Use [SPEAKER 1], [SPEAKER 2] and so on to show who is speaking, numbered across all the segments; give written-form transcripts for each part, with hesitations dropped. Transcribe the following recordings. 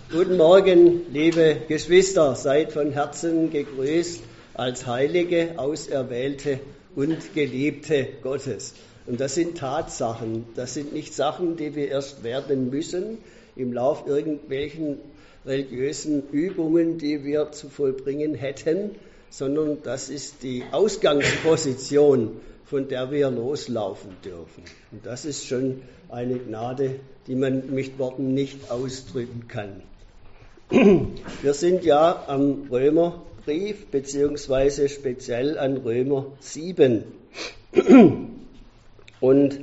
[SPEAKER 1] Guten Morgen, liebe Geschwister, seid von Herzen gegrüßt als Heilige, Auserwählte und Geliebte Gottes. Und das sind Tatsachen, das sind nicht Sachen, die wir erst werden müssen im Lauf irgendwelchen religiösen Übungen, die wir zu vollbringen hätten, sondern das ist die Ausgangsposition, von der wir loslaufen dürfen. Und das ist schon eine Gnade, die man mit Worten nicht ausdrücken kann. Wir sind ja am Römerbrief, beziehungsweise speziell an Römer 7. Und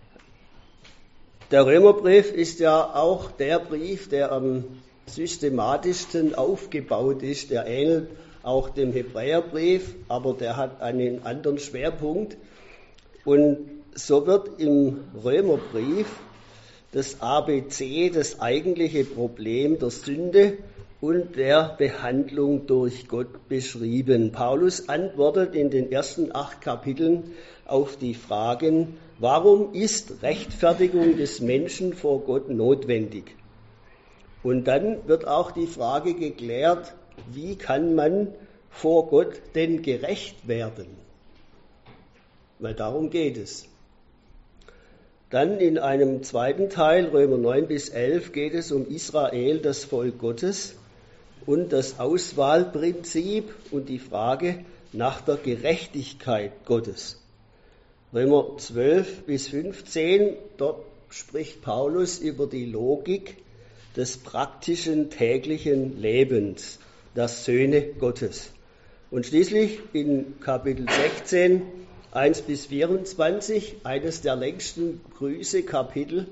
[SPEAKER 1] der Römerbrief ist ja auch der Brief, der am systematischsten aufgebaut ist. Der ähnelt auch dem Hebräerbrief, aber der hat einen anderen Schwerpunkt. Und so wird im Römerbrief das ABC, das eigentliche Problem der Sünde und der Behandlung durch Gott beschrieben. Paulus antwortet in den ersten 8 Kapiteln auf die Fragen, warum ist Rechtfertigung des Menschen vor Gott notwendig? Und dann wird auch die Frage geklärt, wie kann man vor Gott denn gerecht werden? Weil darum geht es. Dann in einem zweiten Teil, Römer 9 bis 11, geht es um Israel, das Volk Gottes, und das Auswahlprinzip und die Frage nach der Gerechtigkeit Gottes. Römer 12 bis 15, dort spricht Paulus über die Logik des praktischen täglichen Lebens, der Söhne Gottes. Und schließlich in Kapitel 16, 1 bis 24, eines der längsten Grüße-Kapitel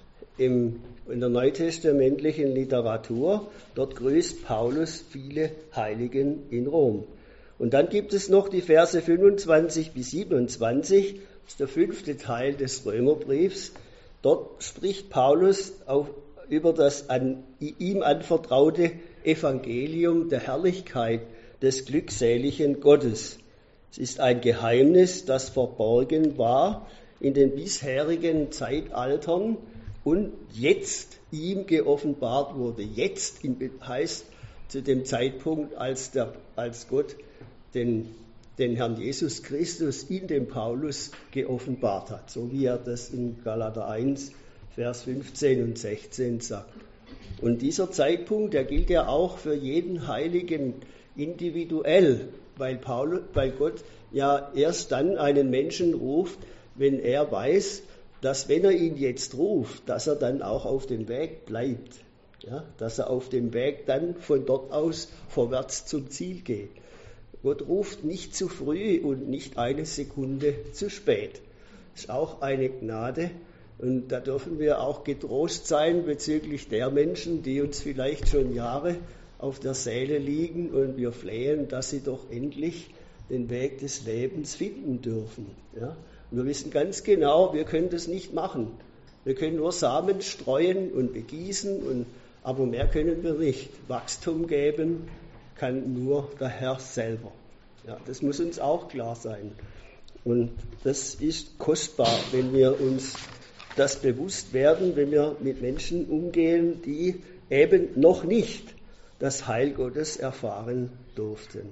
[SPEAKER 1] in der neutestamentlichen Literatur. Dort grüßt Paulus viele Heiligen in Rom. Und dann gibt es noch die Verse 25 bis 27, das ist der 5. Teil des Römerbriefs. Dort spricht Paulus über das ihm anvertraute Evangelium der Herrlichkeit des glückseligen Gottes. Es ist ein Geheimnis, das verborgen war in den bisherigen Zeitaltern und jetzt ihm geoffenbart wurde. Jetzt heißt zu dem Zeitpunkt, als Gott den Herrn Jesus Christus in dem Paulus geoffenbart hat, so wie er das in Galater 1, Vers 15 und 16 sagt. Und dieser Zeitpunkt, der gilt ja auch für jeden Heiligen individuell, weil Gott ja erst dann einen Menschen ruft, wenn er weiß, dass wenn er ihn jetzt ruft, dass er dann auch auf dem Weg bleibt. Ja, dass er auf dem Weg dann von dort aus vorwärts zum Ziel geht. Gott ruft nicht zu früh und nicht eine Sekunde zu spät. Das ist auch eine Gnade. Und da dürfen wir auch getrost sein bezüglich der Menschen, die uns vielleicht schon Jahre auf der Seele liegen und wir flehen, dass sie doch endlich den Weg des Lebens finden dürfen. Ja? Und wir wissen ganz genau, wir können das nicht machen. Wir können nur Samen streuen und begießen, aber mehr können wir nicht. Wachstum geben kann nur der Herr selber. Ja, das muss uns auch klar sein. Und das ist kostbar, wenn wir uns das bewusst werden, wenn wir mit Menschen umgehen, die eben noch nicht das Heil Gottes erfahren durften.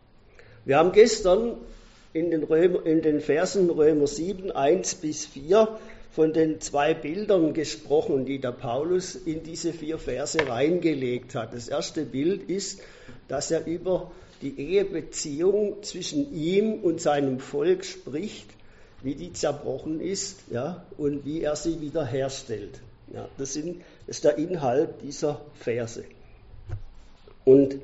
[SPEAKER 1] Wir haben gestern in den Versen Römer 7, 1 bis 4 von den 2 Bildern gesprochen, die der Paulus in diese 4 Verse reingelegt hat. Das erste Bild ist, dass er über die Ehebeziehung zwischen ihm und seinem Volk spricht, wie die zerbrochen ist, ja, und wie er sie wiederherstellt. Ja, das ist der Inhalt dieser Verse. Und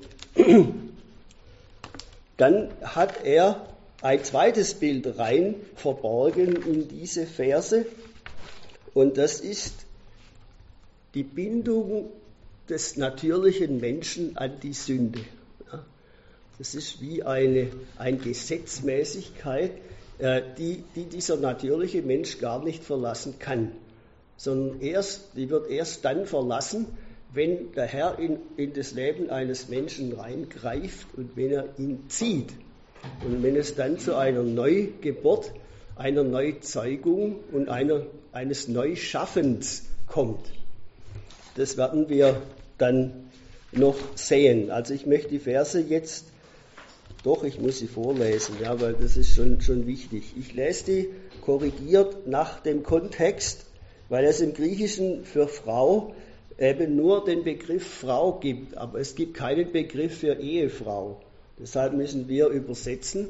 [SPEAKER 1] dann hat er ein zweites Bild rein verborgen in diese Verse. Und das ist die Bindung des natürlichen Menschen an die Sünde. Ja, das ist wie eine Gesetzmäßigkeit, die dieser natürliche Mensch gar nicht verlassen kann. Sondern die wird erst dann verlassen, wenn der Herr in das Leben eines Menschen reingreift und wenn er ihn zieht. Und wenn es dann zu einer Neugeburt, einer Neuzeugung und eines Neuschaffens kommt. Das werden wir dann noch sehen. Also ich möchte die Verse jetzt, ich muss sie vorlesen, ja, weil das ist schon wichtig. Ich lese die korrigiert nach dem Kontext, weil es im Griechischen für Frau eben nur den Begriff Frau gibt, aber es gibt keinen Begriff für Ehefrau. Deshalb müssen wir übersetzen,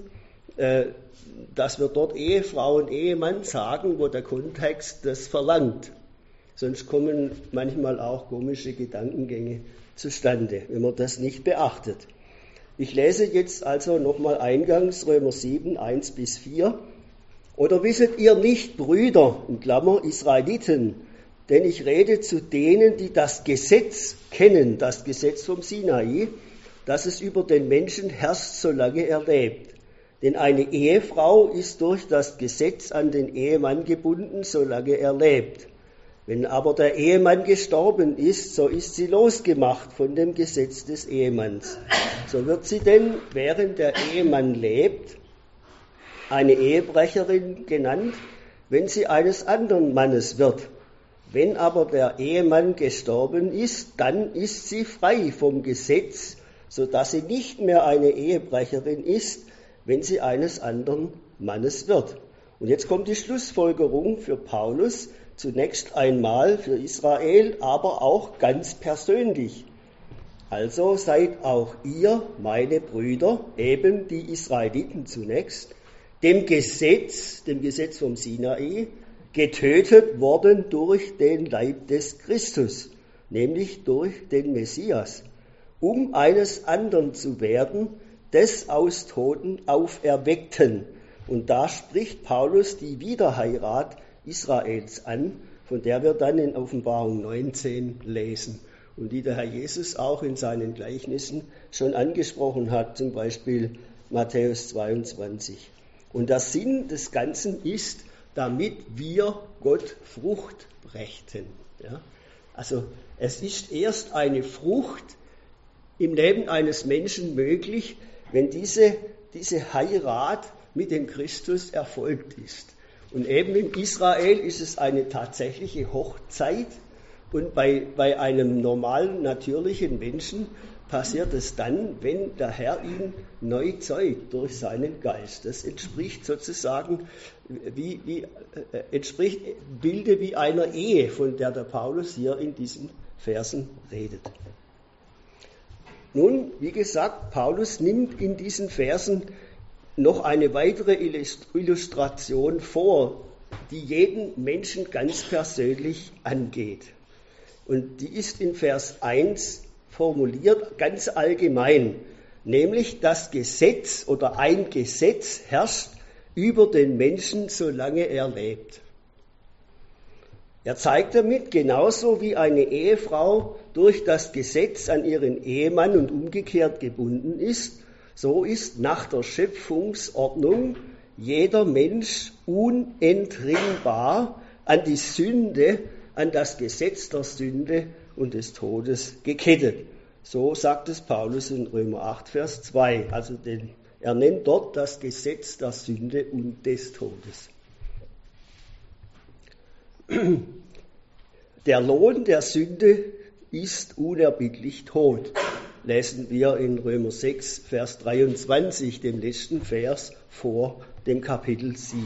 [SPEAKER 1] dass wir dort Ehefrau und Ehemann sagen, wo der Kontext das verlangt. Sonst kommen manchmal auch komische Gedankengänge zustande, wenn man das nicht beachtet. Ich lese jetzt also nochmal eingangs Römer 7, 1-4. Oder wisset ihr nicht, Brüder, in Klammer Israeliten, denn ich rede zu denen, die das Gesetz kennen, das Gesetz vom Sinai, dass es über den Menschen herrscht, solange er lebt. Denn eine Ehefrau ist durch das Gesetz an den Ehemann gebunden, solange er lebt. Wenn aber der Ehemann gestorben ist, so ist sie losgemacht von dem Gesetz des Ehemanns. So wird sie denn, während der Ehemann lebt, eine Ehebrecherin genannt, wenn sie eines anderen Mannes wird. Wenn aber der Ehemann gestorben ist, dann ist sie frei vom Gesetz, sodass sie nicht mehr eine Ehebrecherin ist, wenn sie eines anderen Mannes wird. Und jetzt kommt die Schlussfolgerung für Paulus, zunächst einmal für Israel, aber auch ganz persönlich. Also seid auch ihr, meine Brüder, eben die Israeliten zunächst, dem Gesetz vom Sinai, getötet worden durch den Leib des Christus, nämlich durch den Messias, um eines anderen zu werden, des aus Toten Auferweckten. Und da spricht Paulus die Wiederheirat Israels an, von der wir dann in Offenbarung 19 lesen und die der Herr Jesus auch in seinen Gleichnissen schon angesprochen hat, zum Beispiel Matthäus 22. Und der Sinn des Ganzen ist, damit wir Gott Frucht brächten. Ja? Also es ist erst eine Frucht im Leben eines Menschen möglich, wenn diese Heirat mit dem Christus erfolgt ist. Und eben in Israel ist es eine tatsächliche Hochzeit und bei einem normalen, natürlichen Menschen passiert es dann, wenn der Herr ihn neu zeugt durch seinen Geist. Das entspricht sozusagen entspricht Bilde wie einer Ehe, von der der Paulus hier in diesen Versen redet. Nun, wie gesagt, Paulus nimmt in diesen Versen noch eine weitere Illustration vor, die jeden Menschen ganz persönlich angeht. Und die ist in Vers 1 formuliert, ganz allgemein, nämlich das Gesetz oder ein Gesetz herrscht über den Menschen, solange er lebt. Er zeigt damit, genauso wie eine Ehefrau durch das Gesetz an ihren Ehemann und umgekehrt gebunden ist, so ist nach der Schöpfungsordnung jeder Mensch unentrinnbar an die Sünde, an das Gesetz der Sünde und des Todes gekettet. So sagt es Paulus in Römer 8, Vers 2. Also er nennt dort das Gesetz der Sünde und des Todes. Der Lohn der Sünde ist unerbittlich Tod, lesen wir in Römer 6, Vers 23, dem letzten Vers vor dem Kapitel 7.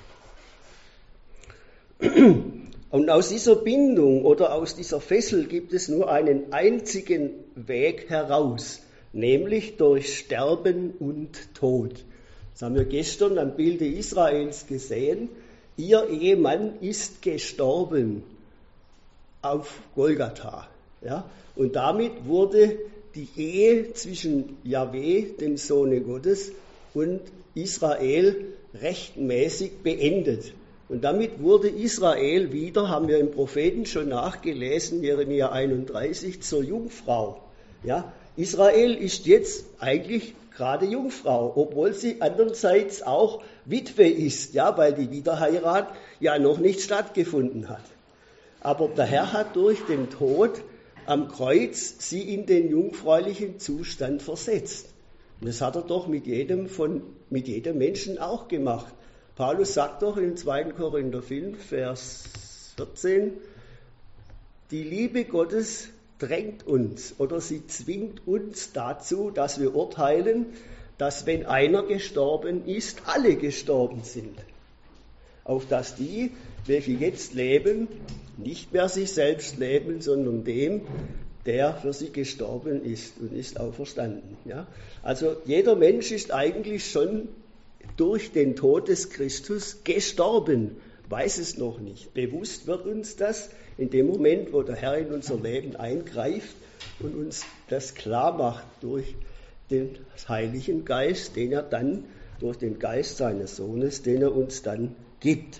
[SPEAKER 1] Und aus dieser Bindung oder aus dieser Fessel gibt es nur einen einzigen Weg heraus, nämlich durch Sterben und Tod. Das haben wir gestern am Bilde Israels gesehen. Ihr Ehemann ist gestorben auf Golgatha. Ja? Und damit wurde die Ehe zwischen Jahwe, dem Sohne Gottes, und Israel rechtmäßig beendet. Und damit wurde Israel wieder, haben wir im Propheten schon nachgelesen, Jeremia 31, zur Jungfrau. Ja? Israel ist jetzt eigentlich gerade Jungfrau, obwohl sie andererseits auch Witwe ist, ja, weil die Wiederheirat ja noch nicht stattgefunden hat. Aber der Herr hat durch den Tod am Kreuz sie in den jungfräulichen Zustand versetzt. Und das hat er doch mit jedem Menschen auch gemacht. Paulus sagt doch in 2. Korinther 5, Vers 14, die Liebe Gottes drängt uns oder sie zwingt uns dazu, dass wir urteilen, dass wenn einer gestorben ist, alle gestorben sind. Auf dass die, welche jetzt leben, nicht mehr sich selbst leben, sondern dem, der für sie gestorben ist und ist auferstanden. Ja? Also jeder Mensch ist eigentlich schon durch den Tod des Christus gestorben, weiß es noch nicht. Bewusst wird uns das in dem Moment, wo der Herr in unser Leben eingreift und uns das klar macht durch den Heiligen Geist, den er dann, durch den Geist seines Sohnes, den er uns dann gibt.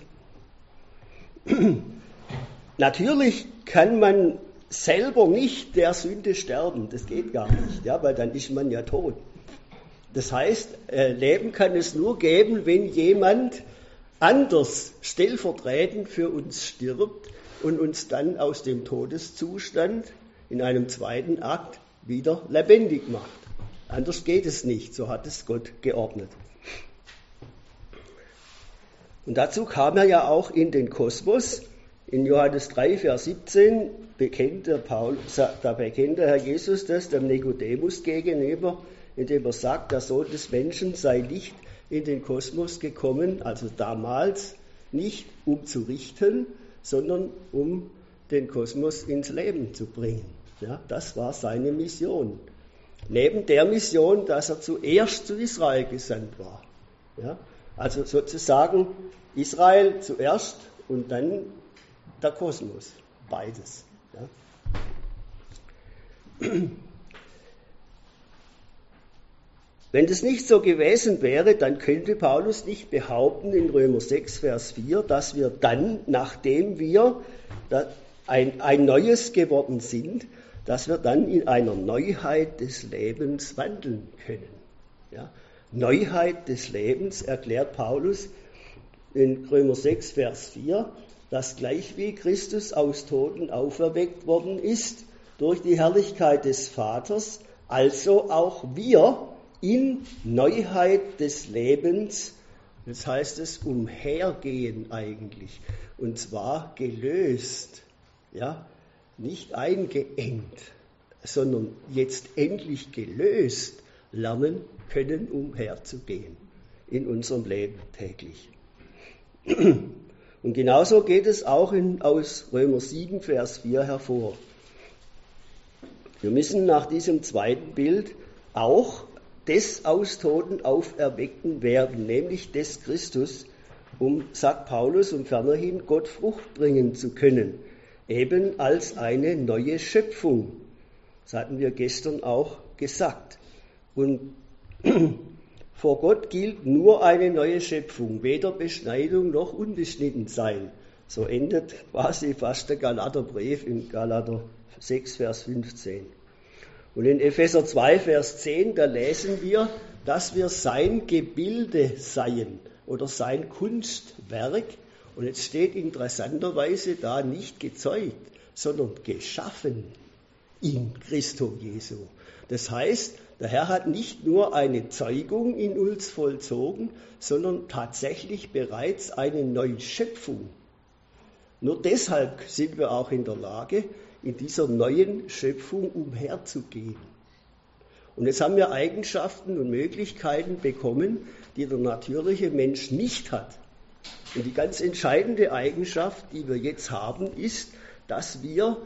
[SPEAKER 1] Natürlich kann man selber nicht der Sünde sterben, das geht gar nicht, ja, weil dann ist man ja tot. Das heißt, Leben kann es nur geben, wenn jemand anders stellvertretend für uns stirbt und uns dann aus dem Todeszustand in einem zweiten Akt wieder lebendig macht. Anders geht es nicht, so hat es Gott geordnet. Und dazu kam er ja auch in den Kosmos. In Johannes 3, Vers 17 bekennt der Herr Jesus das dem Nikodemus gegenüber, indem er sagt, der Sohn des Menschen sei nicht in den Kosmos gekommen, also damals nicht um zu richten, sondern um den Kosmos ins Leben zu bringen. Ja, das war seine Mission. Neben der Mission, dass er zuerst zu Israel gesandt war. Ja, also sozusagen Israel zuerst und dann der Kosmos. Beides. Ja. Wenn das nicht so gewesen wäre, dann könnte Paulus nicht behaupten in Römer 6, Vers 4, dass wir dann, nachdem wir ein Neues geworden sind, dass wir dann in einer Neuheit des Lebens wandeln können. Ja? Neuheit des Lebens erklärt Paulus in Römer 6, Vers 4, dass gleich wie Christus aus Toten auferweckt worden ist durch die Herrlichkeit des Vaters, also auch wir in Neuheit des Lebens, das heißt es umhergehen eigentlich, und zwar gelöst, ja, nicht eingeengt, sondern jetzt endlich gelöst lernen können, umherzugehen in unserem Leben täglich. Und genauso geht es auch aus Römer 7, Vers 4 hervor. Wir müssen nach diesem zweiten Bild auch des aus Toten auferweckten werden, nämlich des Christus, sagt Paulus, um fernerhin Gott Frucht bringen zu können, eben als eine neue Schöpfung. Das hatten wir gestern auch gesagt. Und vor Gott gilt nur eine neue Schöpfung, weder Beschneidung noch Unbeschnittensein. So endet quasi fast der Galaterbrief in Galater 6, Vers 15. Und in Epheser 2, Vers 10, da lesen wir, dass wir sein Gebilde seien oder sein Kunstwerk. Und jetzt steht interessanterweise da nicht gezeugt, sondern geschaffen in Christo Jesu. Das heißt, der Herr hat nicht nur eine Zeugung in uns vollzogen, sondern tatsächlich bereits eine neue Schöpfung. Nur deshalb sind wir auch in der Lage, in dieser neuen Schöpfung umherzugehen. Und jetzt haben wir Eigenschaften und Möglichkeiten bekommen, die der natürliche Mensch nicht hat. Und die ganz entscheidende Eigenschaft, die wir jetzt haben, ist, dass wir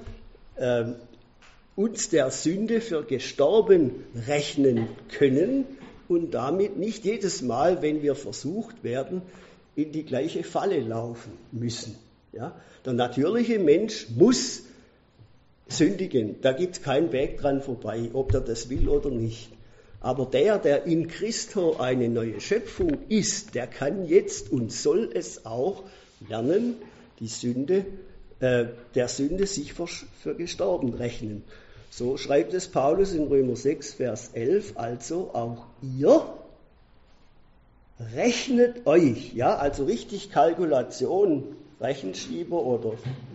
[SPEAKER 1] uns der Sünde für gestorben rechnen können und damit nicht jedes Mal, wenn wir versucht werden, in die gleiche Falle laufen müssen. Ja? Der natürliche Mensch muss sündigen, da gibt es keinen Weg dran vorbei, ob der das will oder nicht. Aber der in Christo eine neue Schöpfung ist, der kann jetzt und soll es auch lernen, die Sünde, der Sünde sich für gestorben rechnen. So schreibt es Paulus in Römer 6, Vers 11, also auch ihr rechnet euch, ja, also richtig Kalkulation, Rechenschieber oder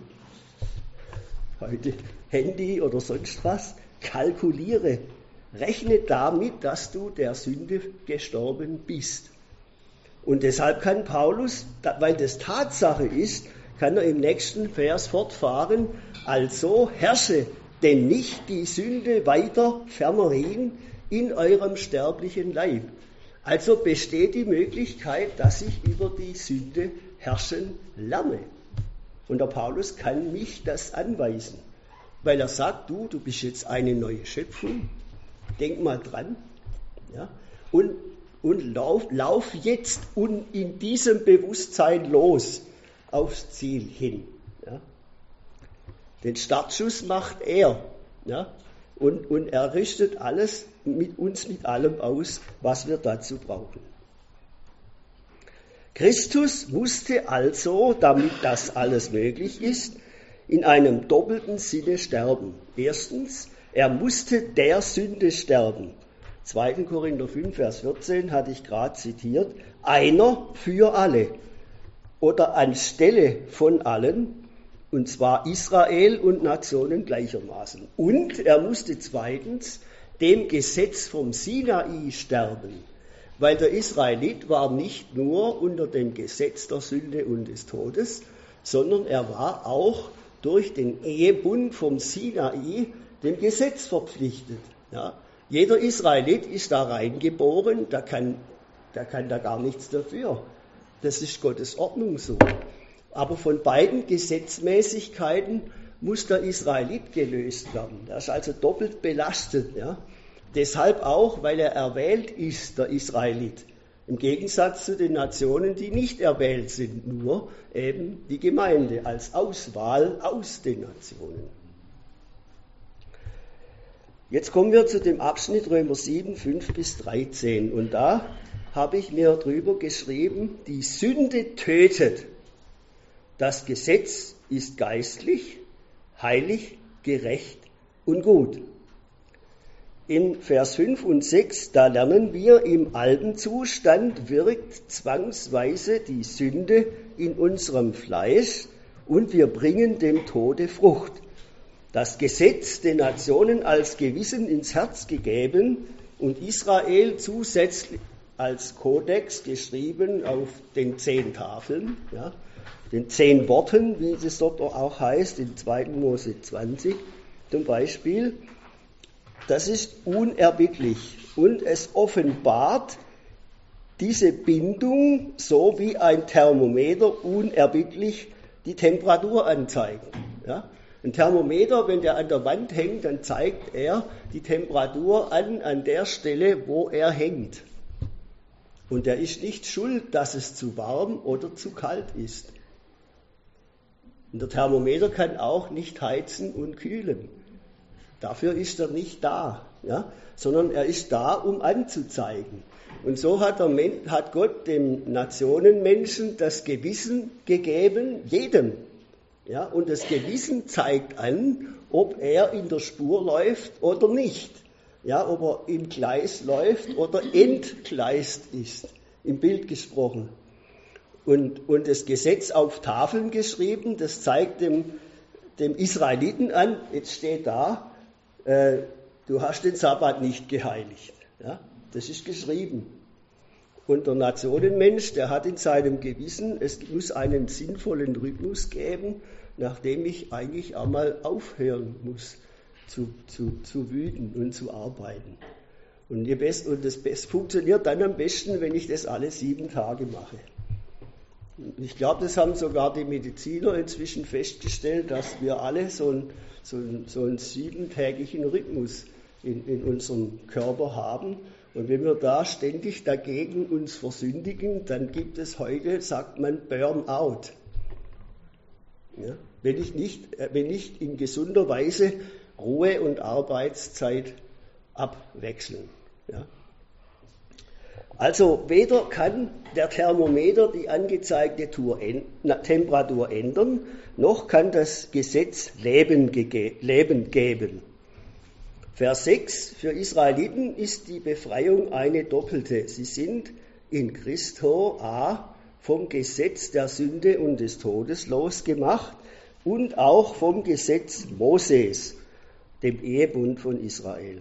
[SPEAKER 1] heute Handy oder sonst was, kalkuliere, rechne damit, dass du der Sünde gestorben bist. Und deshalb kann Paulus, weil das Tatsache ist, kann er im nächsten Vers fortfahren, also herrsche denn nicht die Sünde weiter ferner hin in eurem sterblichen Leib. Also besteht die Möglichkeit, dass ich über die Sünde herrschen lerne. Und der Paulus kann mich das anweisen, weil er sagt, du bist jetzt eine neue Schöpfung, denk mal dran, ja, und lauf jetzt in diesem Bewusstsein los aufs Ziel hin. Ja. Den Startschuss macht er, ja, und er richtet alles mit uns mit allem aus, was wir dazu brauchen. Christus musste also, damit das alles möglich ist, in einem doppelten Sinne sterben. Erstens, er musste der Sünde sterben. 2. Korinther 5, Vers 14 hatte ich gerade zitiert. Einer für alle oder anstelle von allen, und zwar Israel und Nationen gleichermaßen. Und er musste zweitens dem Gesetz vom Sinai sterben, weil der Israelit war nicht nur unter dem Gesetz der Sünde und des Todes, sondern er war auch durch den Ehebund vom Sinai dem Gesetz verpflichtet. Ja. Jeder Israelit ist da reingeboren, der kann da gar nichts dafür. Das ist Gottes Ordnung so. Aber von beiden Gesetzmäßigkeiten muss der Israelit gelöst werden. Er ist also doppelt belastet. Ja. Deshalb auch, weil er erwählt ist, der Israelit. Im Gegensatz zu den Nationen, die nicht erwählt sind, nur eben die Gemeinde als Auswahl aus den Nationen. Jetzt kommen wir zu dem Abschnitt Römer 7, 5 bis 13. Und da habe ich mir drüber geschrieben, die Sünde tötet. Das Gesetz ist geistlich, heilig, gerecht und gut. In Vers 5 und 6, da lernen wir, im alten Zustand wirkt zwangsweise die Sünde in unserem Fleisch und wir bringen dem Tode Frucht. Das Gesetz den Nationen als Gewissen ins Herz gegeben und Israel zusätzlich als Kodex geschrieben auf den 10 Tafeln, ja, den 10 Worten, wie es dort auch heißt, in 2. Mose 20 zum Beispiel. Das ist unerbittlich und es offenbart diese Bindung, so wie ein Thermometer unerbittlich die Temperatur anzeigt. Ja? Ein Thermometer, wenn der an der Wand hängt, dann zeigt er die Temperatur an der Stelle, wo er hängt. Und er ist nicht schuld, dass es zu warm oder zu kalt ist. Und der Thermometer kann auch nicht heizen und kühlen. Dafür ist er nicht da, ja? Sondern er ist da, um anzuzeigen. Und so hat Gott dem Nationenmenschen das Gewissen gegeben, jedem. Ja? Und das Gewissen zeigt an, ob er in der Spur läuft oder nicht. Ja? Ob er im Gleis läuft oder entgleist ist, im Bild gesprochen. Und das Gesetz auf Tafeln geschrieben, das zeigt dem Israeliten an, jetzt steht da, du hast den Sabbat nicht geheiligt. Ja, das ist geschrieben. Und der Nationenmensch, der hat in seinem Gewissen, es muss einen sinnvollen Rhythmus geben, nachdem ich eigentlich einmal aufhören muss zu wüten und zu arbeiten. Und das funktioniert dann am besten, wenn ich das alle 7 Tage mache. Ich glaube, das haben sogar die Mediziner inzwischen festgestellt, dass wir alle so einen 7-tägigen Rhythmus in unserem Körper haben. Und wenn wir da ständig dagegen uns versündigen, dann gibt es heute, sagt man, Burnout. Ja? Wenn ich nicht in gesunder Weise Ruhe- und Arbeitszeit abwechseln. Ja? Also weder kann der Thermometer die angezeigte Temperatur ändern, noch kann das Gesetz Leben geben. Vers 6, für Israeliten ist die Befreiung eine doppelte. Sie sind in Christo a. vom Gesetz der Sünde und des Todes losgemacht und auch vom Gesetz Moses, dem Ehebund von Israel.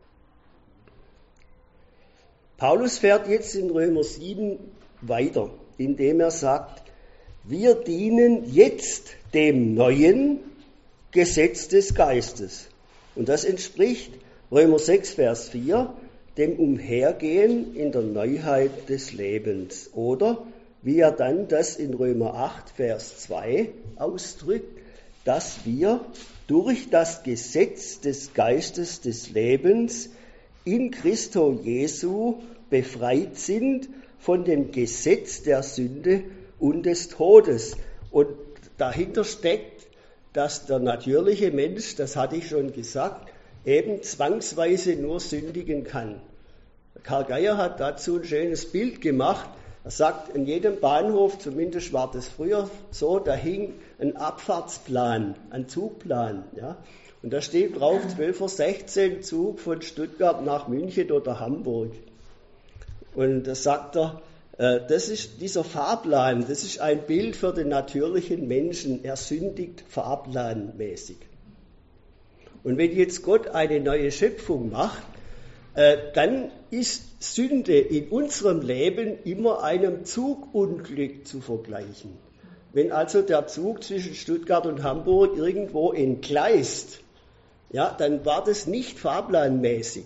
[SPEAKER 1] Paulus fährt jetzt in Römer 7 weiter, indem er sagt, wir dienen jetzt dem neuen Gesetz des Geistes Und das entspricht Römer 6, Vers 4, dem Umhergehen in der Neuheit des Lebens. Oder wie er dann das in Römer 8, Vers 2 ausdrückt, dass wir durch das Gesetz des Geistes des Lebens in Christo Jesu befreit sind von dem Gesetz der Sünde und des Todes. Und dahinter steckt, dass der natürliche Mensch, das hatte ich schon gesagt, eben zwangsweise nur sündigen kann. Karl Geier hat dazu ein schönes Bild gemacht. Er sagt, in jedem Bahnhof, zumindest war das früher so, da hing ein Abfahrtsplan, ein Zugplan. Ja? Und da steht drauf 12:16 Uhr Zug von Stuttgart nach München oder Hamburg. Und da sagt er, das ist dieser Fahrplan, das ist ein Bild für den natürlichen Menschen. Er sündigt fahrplanmäßig. Und wenn jetzt Gott eine neue Schöpfung macht, dann ist Sünde in unserem Leben immer einem Zugunglück zu vergleichen. Wenn also der Zug zwischen Stuttgart und Hamburg irgendwo entgleist, ja, dann war das nicht fahrplanmäßig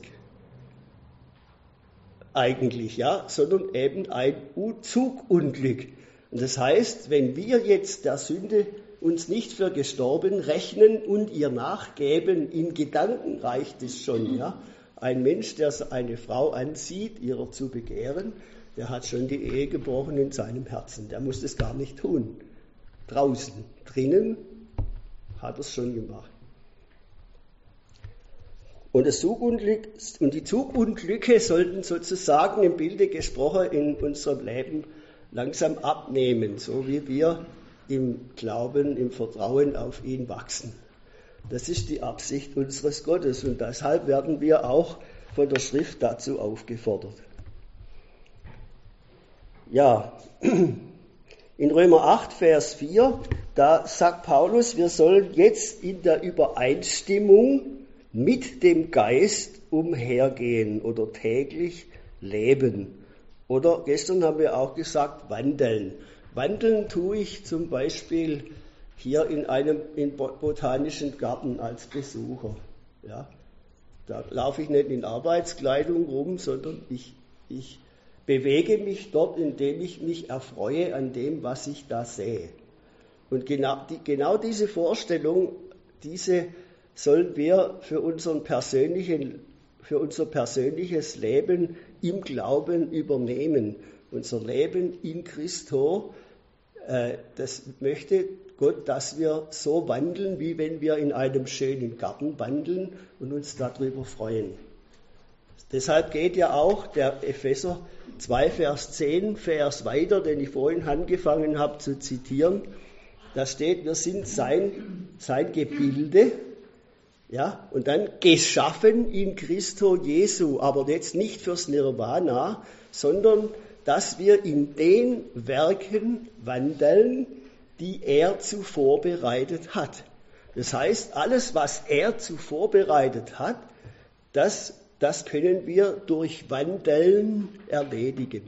[SPEAKER 1] eigentlich, ja, sondern eben ein Zugunglück. Und das heißt, wenn wir jetzt der Sünde uns nicht für gestorben rechnen und ihr nachgeben, in Gedanken reicht es schon, ja. Ein Mensch, der eine Frau ansieht, ihrer zu begehren, der hat schon die Ehe gebrochen in seinem Herzen. Der muss das gar nicht tun. Draußen, drinnen hat er es schon gemacht. Und die Zugunglücke sollten sozusagen im Bilde gesprochen in unserem Leben langsam abnehmen, so wie wir im Glauben, im Vertrauen auf ihn wachsen. Das ist die Absicht unseres Gottes und deshalb werden wir auch von der Schrift dazu aufgefordert. Ja, in Römer 8, Vers 4, da sagt Paulus, wir sollen jetzt in der Übereinstimmung mit dem Geist umhergehen oder täglich leben. Oder gestern haben wir auch gesagt, wandeln. Wandeln tue ich zum Beispiel hier in einem botanischen Garten als Besucher. Ja, da laufe ich nicht in Arbeitskleidung rum, sondern ich bewege mich dort, indem ich mich erfreue an dem, was ich da sehe. Und genau diese Vorstellung, diese sollen wir für unser persönliches Leben im Glauben übernehmen. Unser Leben in Christo, das möchte Gott, dass wir so wandeln, wie wenn wir in einem schönen Garten wandeln und uns darüber freuen. Deshalb geht ja auch der Epheser 2, Vers 10, Vers weiter, den ich vorhin angefangen habe zu zitieren. Da steht, wir sind sein Gebilde, ja, und dann geschaffen in Christo Jesu, aber jetzt nicht fürs Nirvana, sondern dass wir in den Werken wandeln, die er zuvor bereitet hat. Das heißt, alles, was er zuvor bereitet hat, das können wir durch Wandeln erledigen.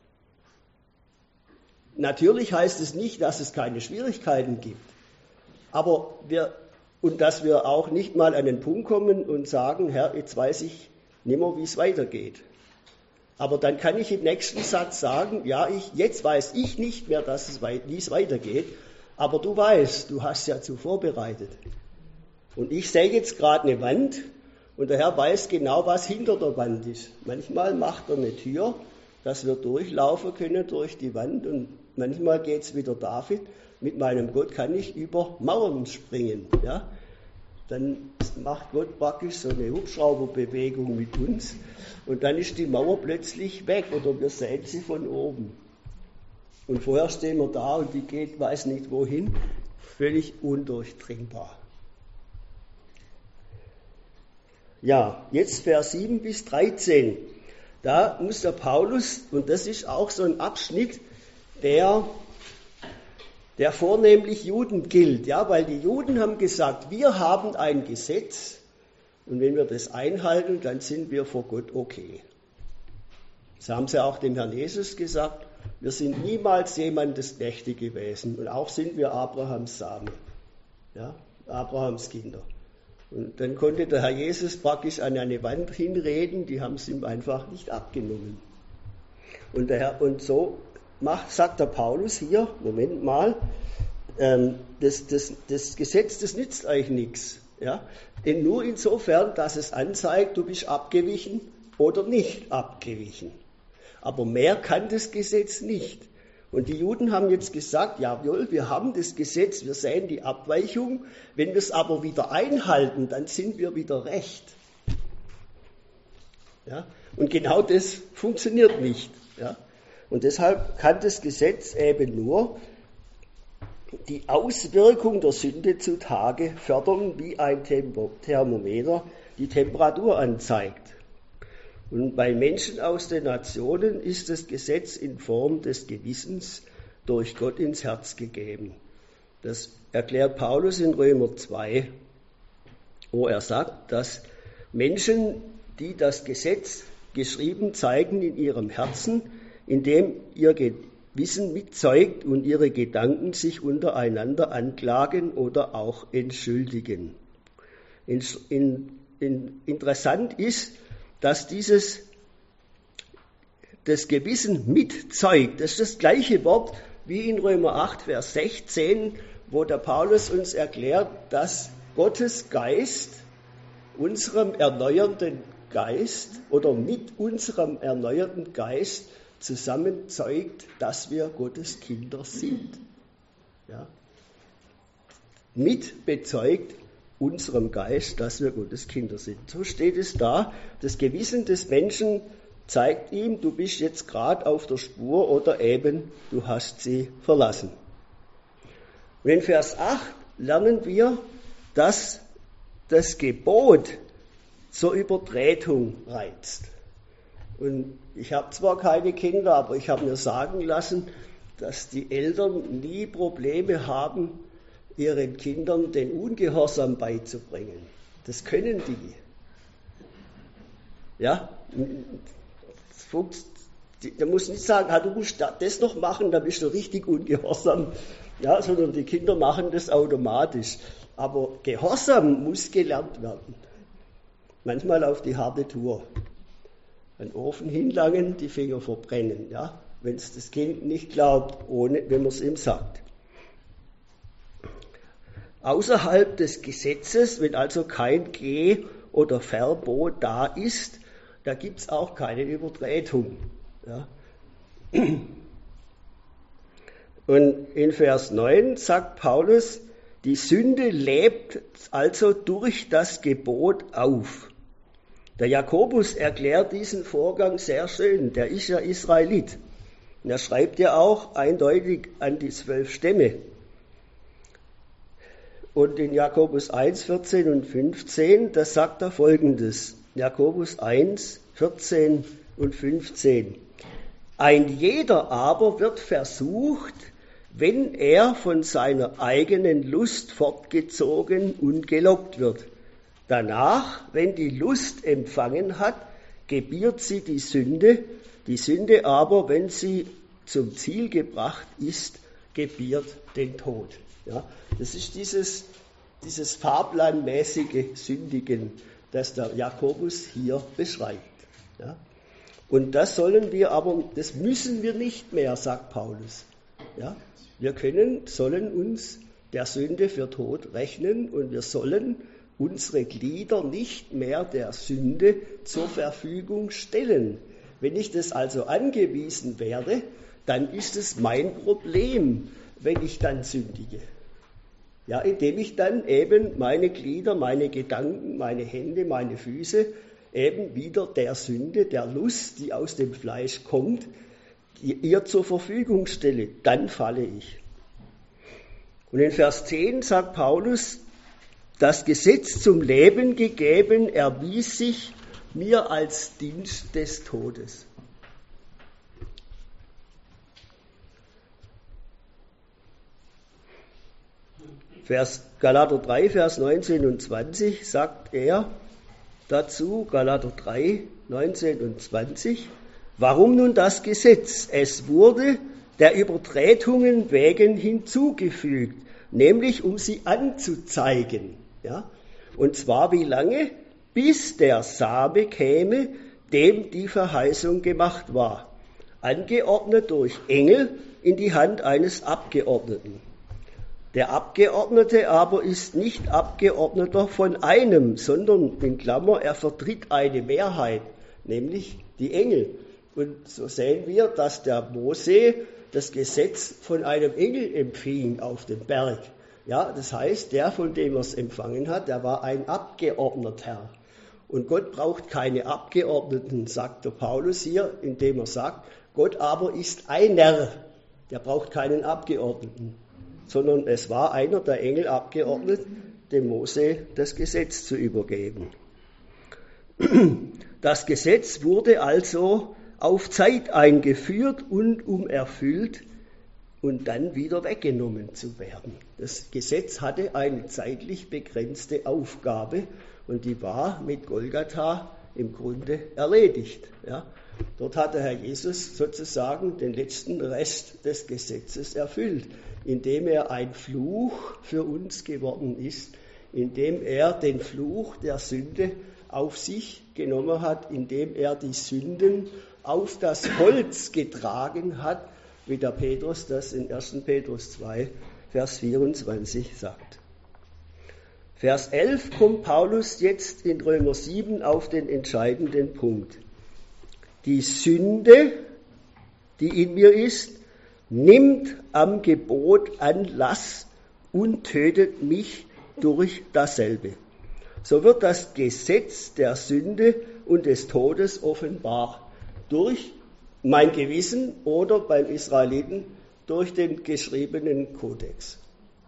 [SPEAKER 1] Natürlich heißt es nicht, dass es keine Schwierigkeiten gibt, aber dass wir auch nicht mal an den Punkt kommen und sagen, Herr, jetzt weiß ich nicht mehr, wie es weitergeht. Aber dann kann ich im nächsten Satz sagen, ja, jetzt weiß ich nicht mehr, wie es weitergeht, aber du weißt, du hast ja zuvor bereitet. Und ich sehe jetzt gerade eine Wand und der Herr weiß genau, was hinter der Wand ist. Manchmal macht er eine Tür, dass wir durchlaufen können durch die Wand und manchmal geht es wie der David, mit meinem Gott kann ich über Mauern springen. Ja? Dann macht Gott praktisch so eine Hubschrauberbewegung mit uns und dann ist die Mauer plötzlich weg oder wir sehen sie von oben. Und vorher stehen wir da und die geht weiß nicht wohin, völlig undurchdringbar. Ja, jetzt Vers 7 bis 13. Da muss der Paulus, und das ist auch so ein Abschnitt, der vornehmlich Juden gilt, ja, weil die Juden haben gesagt, wir haben ein Gesetz und wenn wir das einhalten, dann sind wir vor Gott okay. Das haben sie auch dem Herrn Jesus gesagt, wir sind niemals jemandes Knechte gewesen und auch sind wir Abrahams Same, ja, Abrahams Kinder. Und dann konnte der Herr Jesus praktisch an eine Wand hinreden, die haben es ihm einfach nicht abgenommen. Und so sagt der Paulus hier, Moment mal, das Gesetz, das nützt euch nichts. Ja? Denn nur insofern, dass es anzeigt, du bist abgewichen oder nicht abgewichen. Aber mehr kann das Gesetz nicht. Und die Juden haben jetzt gesagt, jawohl, wir haben das Gesetz, wir sehen die Abweichung, wenn wir es aber wieder einhalten, dann sind wir wieder recht. Ja? Und genau das funktioniert nicht. Ja? Und deshalb kann das Gesetz eben nur die Auswirkung der Sünde zutage fördern, wie ein Thermometer die Temperatur anzeigt. Und bei Menschen aus den Nationen ist das Gesetz in Form des Gewissens durch Gott ins Herz gegeben. Das erklärt Paulus in Römer 2, wo er sagt, dass Menschen, die das Gesetz geschrieben zeigen in ihrem Herzen, indem ihr Gewissen mitzeugt und ihre Gedanken sich untereinander anklagen oder auch entschuldigen. Interessant ist, dass das Gewissen mitzeugt, das ist das gleiche Wort wie in Römer 8, Vers 16, wo der Paulus uns erklärt, dass Gottes Geist unserem erneuernden Geist oder mit unserem erneuerten Geist zusammen zeugt, dass wir Gottes Kinder sind. Ja? Mit bezeugt unserem Geist, dass wir Gottes Kinder sind. So steht es da. Das Gewissen des Menschen zeigt ihm, du bist jetzt gerade auf der Spur oder eben du hast sie verlassen. Und in Vers 8 lernen wir, dass das Gebot zur Übertretung reizt. Und ich habe zwar keine Kinder, aber ich habe mir sagen lassen, dass die Eltern nie Probleme haben, ihren Kindern den Ungehorsam beizubringen. Das können die. Ja, da muss nicht sagen, du musst das noch machen, dann bist du richtig ungehorsam. Ja, sondern die Kinder machen das automatisch. Aber Gehorsam muss gelernt werden. Manchmal auf die harte Tour. Einen Ofen hinlangen, die Finger verbrennen. Ja, wenn es das Kind nicht glaubt, wenn man es ihm sagt. Außerhalb des Gesetzes, wenn also kein Geh- oder Verbot da ist, da gibt es auch keine Übertretung. Ja. Und in Vers 9 sagt Paulus, die Sünde lebt also durch das Gebot auf. Der Jakobus erklärt diesen Vorgang sehr schön, der ist ja Israelit. Und er schreibt ja auch eindeutig an die 12 Stämme. Und in Jakobus 1, 14 und 15, da sagt er Folgendes. Jakobus 1, 14 und 15. Ein jeder aber wird versucht, wenn er von seiner eigenen Lust fortgezogen und gelockt wird. Danach, wenn die Lust empfangen hat, gebiert sie die Sünde aber, wenn sie zum Ziel gebracht ist, gebiert den Tod. Ja, das ist dieses fahrplanmäßige Sündigen, das der Jakobus hier beschreibt. Ja. Und das müssen wir nicht mehr, sagt Paulus. Ja. Wir sollen uns der Sünde für tot rechnen und wir sollen unsere Glieder nicht mehr der Sünde zur Verfügung stellen. Wenn ich das also angewiesen werde, dann ist es mein Problem, wenn ich dann sündige. Ja, indem ich dann eben meine Glieder, meine Gedanken, meine Hände, meine Füße eben wieder der Sünde, der Lust, die aus dem Fleisch kommt, ihr zur Verfügung stelle, dann falle ich. Und in Vers 10 sagt Paulus, das Gesetz zum Leben gegeben erwies sich mir als Dienst des Todes. Galater 3, Vers 19 und 20 sagt er dazu, Galater 3, 19 und 20, warum nun das Gesetz? Es wurde der Übertretungen wegen hinzugefügt, nämlich um sie anzuzeigen. Ja? Und zwar wie lange? Bis der Same käme, dem die Verheißung gemacht war, angeordnet durch Engel in die Hand eines Abgeordneten. Der Abgeordnete aber ist nicht Abgeordneter von einem, sondern, in Klammer, er vertritt eine Mehrheit, nämlich die Engel. Und so sehen wir, dass der Mose das Gesetz von einem Engel empfing auf dem Berg. Ja, das heißt, der, von dem er es empfangen hat, der war ein Abgeordneter. Und Gott braucht keine Abgeordneten, sagt der Paulus hier, indem er sagt, Gott aber ist einer, der braucht keinen Abgeordneten, sondern es war einer der Engel abgeordnet, dem Mose das Gesetz zu übergeben. Das Gesetz wurde also auf Zeit eingeführt und um erfüllt und dann wieder weggenommen zu werden. Das Gesetz hatte eine zeitlich begrenzte Aufgabe und die war mit Golgatha im Grunde erledigt. Ja. Dort hat der Herr Jesus sozusagen den letzten Rest des Gesetzes erfüllt, indem er ein Fluch für uns geworden ist, indem er den Fluch der Sünde auf sich genommen hat, indem er die Sünden auf das Holz getragen hat, wie der Petrus das in 1. Petrus 2, Vers 24 sagt. Vers 11 kommt Paulus jetzt in Römer 7 auf den entscheidenden Punkt. Die Sünde, die in mir ist, nimmt am Gebot Anlass und tötet mich durch dasselbe. So wird das Gesetz der Sünde und des Todes offenbar durch mein Gewissen oder beim Israeliten durch den geschriebenen Kodex.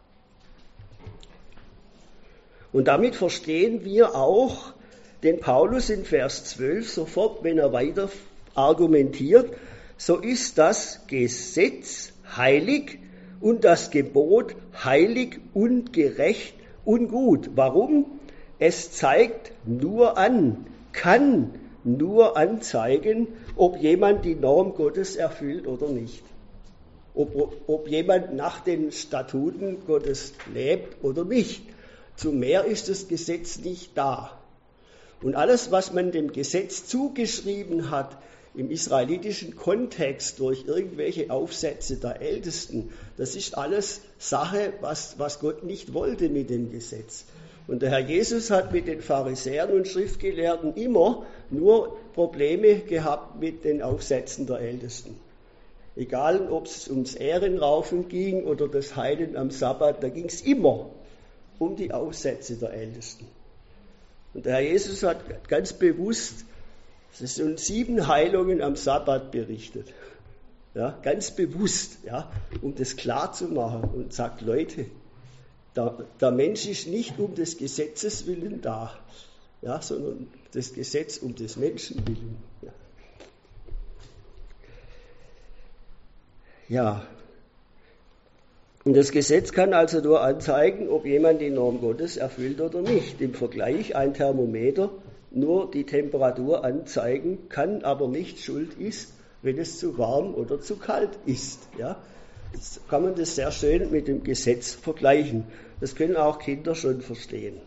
[SPEAKER 1] Und damit verstehen wir auch den Paulus in Vers 12 sofort, wenn er weiter argumentiert, so ist das Gesetz heilig und das Gebot heilig und gerecht und gut. Warum? Es zeigt nur an, kann nur anzeigen, ob jemand die Norm Gottes erfüllt oder nicht. Ob jemand nach den Statuten Gottes lebt oder nicht. Zu mehr ist das Gesetz nicht da. Und alles, was man dem Gesetz zugeschrieben hat, im israelitischen Kontext durch irgendwelche Aufsätze der Ältesten, das ist alles Sache, was Gott nicht wollte mit dem Gesetz. Und der Herr Jesus hat mit den Pharisäern und Schriftgelehrten immer nur Probleme gehabt mit den Aufsätzen der Ältesten. Egal, ob es ums Ehrenraufen ging oder das Heilen am Sabbat, da ging es immer um die Aufsätze der Ältesten. Und der Herr Jesus hat ganz bewusst, es sind 7 Heilungen am Sabbat berichtet. Ja, ganz bewusst, ja, um das klar zu machen und sagt, Leute, der Mensch ist nicht um des Gesetzes willen da, ja, sondern das Gesetz um des Menschen willen. Ja. Und das Gesetz kann also nur anzeigen, ob jemand die Norm Gottes erfüllt oder nicht. Im Vergleich, ein Thermometer nur die Temperatur anzeigen kann, aber nicht schuld ist, wenn es zu warm oder zu kalt ist. Ja? Jetzt kann man das sehr schön mit dem Gesetz vergleichen. Das können auch Kinder schon verstehen.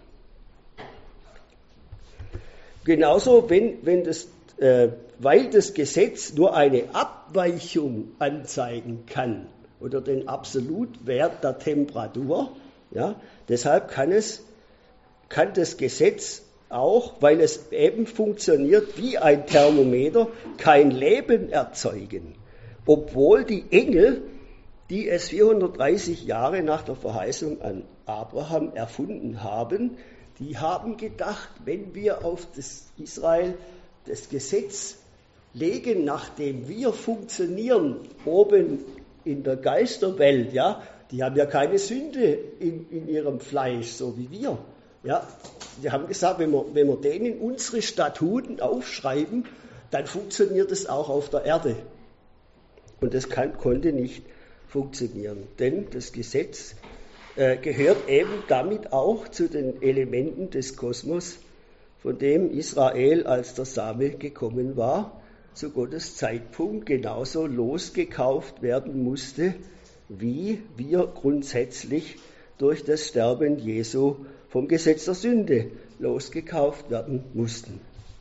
[SPEAKER 1] Genauso, weil das Gesetz nur eine Abweichung anzeigen kann oder den Absolutwert der Temperatur, ja, deshalb kann das Gesetz auch, weil es eben funktioniert wie ein Thermometer, kein Leben erzeugen, obwohl die Engel, die es 430 Jahre nach der Verheißung an Abraham erfunden haben, die haben gedacht, wenn wir auf das Israel das Gesetz legen, nachdem wir funktionieren, oben in der Geisterwelt, ja, die haben ja keine Sünde in ihrem Fleisch, so wie wir. Ja, die haben gesagt, wenn wir denen unsere Statuten aufschreiben, dann funktioniert es auch auf der Erde. Und das konnte nicht funktionieren, denn das Gesetz gehört eben damit auch zu den Elementen des Kosmos, von dem Israel, als der Same gekommen war, zu Gottes Zeitpunkt genauso losgekauft werden musste, wie wir grundsätzlich durch das Sterben Jesu vom Gesetz der Sünde losgekauft werden mussten.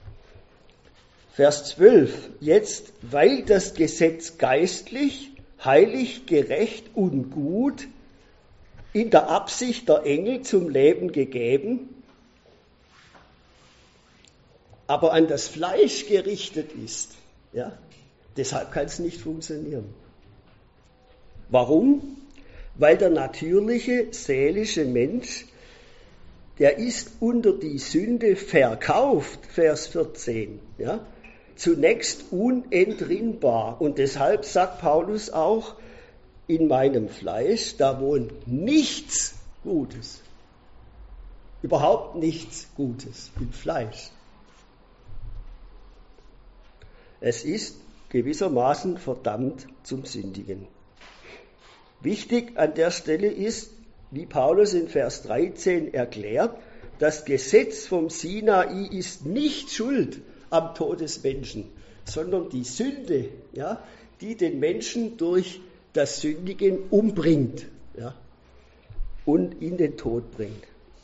[SPEAKER 1] Vers 12. Jetzt, weil das Gesetz geistlich, heilig, gerecht und gut in der Absicht der Engel zum Leben gegeben, aber an das Fleisch gerichtet ist, ja, deshalb kann es nicht funktionieren. Warum? Weil der natürliche, seelische Mensch, der ist unter die Sünde verkauft, Vers 14, ja, zunächst unentrinnbar. Und deshalb sagt Paulus auch, in meinem Fleisch, da wohnt nichts Gutes. Überhaupt nichts Gutes im Fleisch. Es ist gewissermaßen verdammt zum Sündigen. Wichtig an der Stelle ist, wie Paulus in Vers 13 erklärt, das Gesetz vom Sinai ist nicht schuld am Tod des Menschen, sondern die Sünde, ja, die den Menschen durch das Sündigen umbringt, ja, und in den Tod bringt.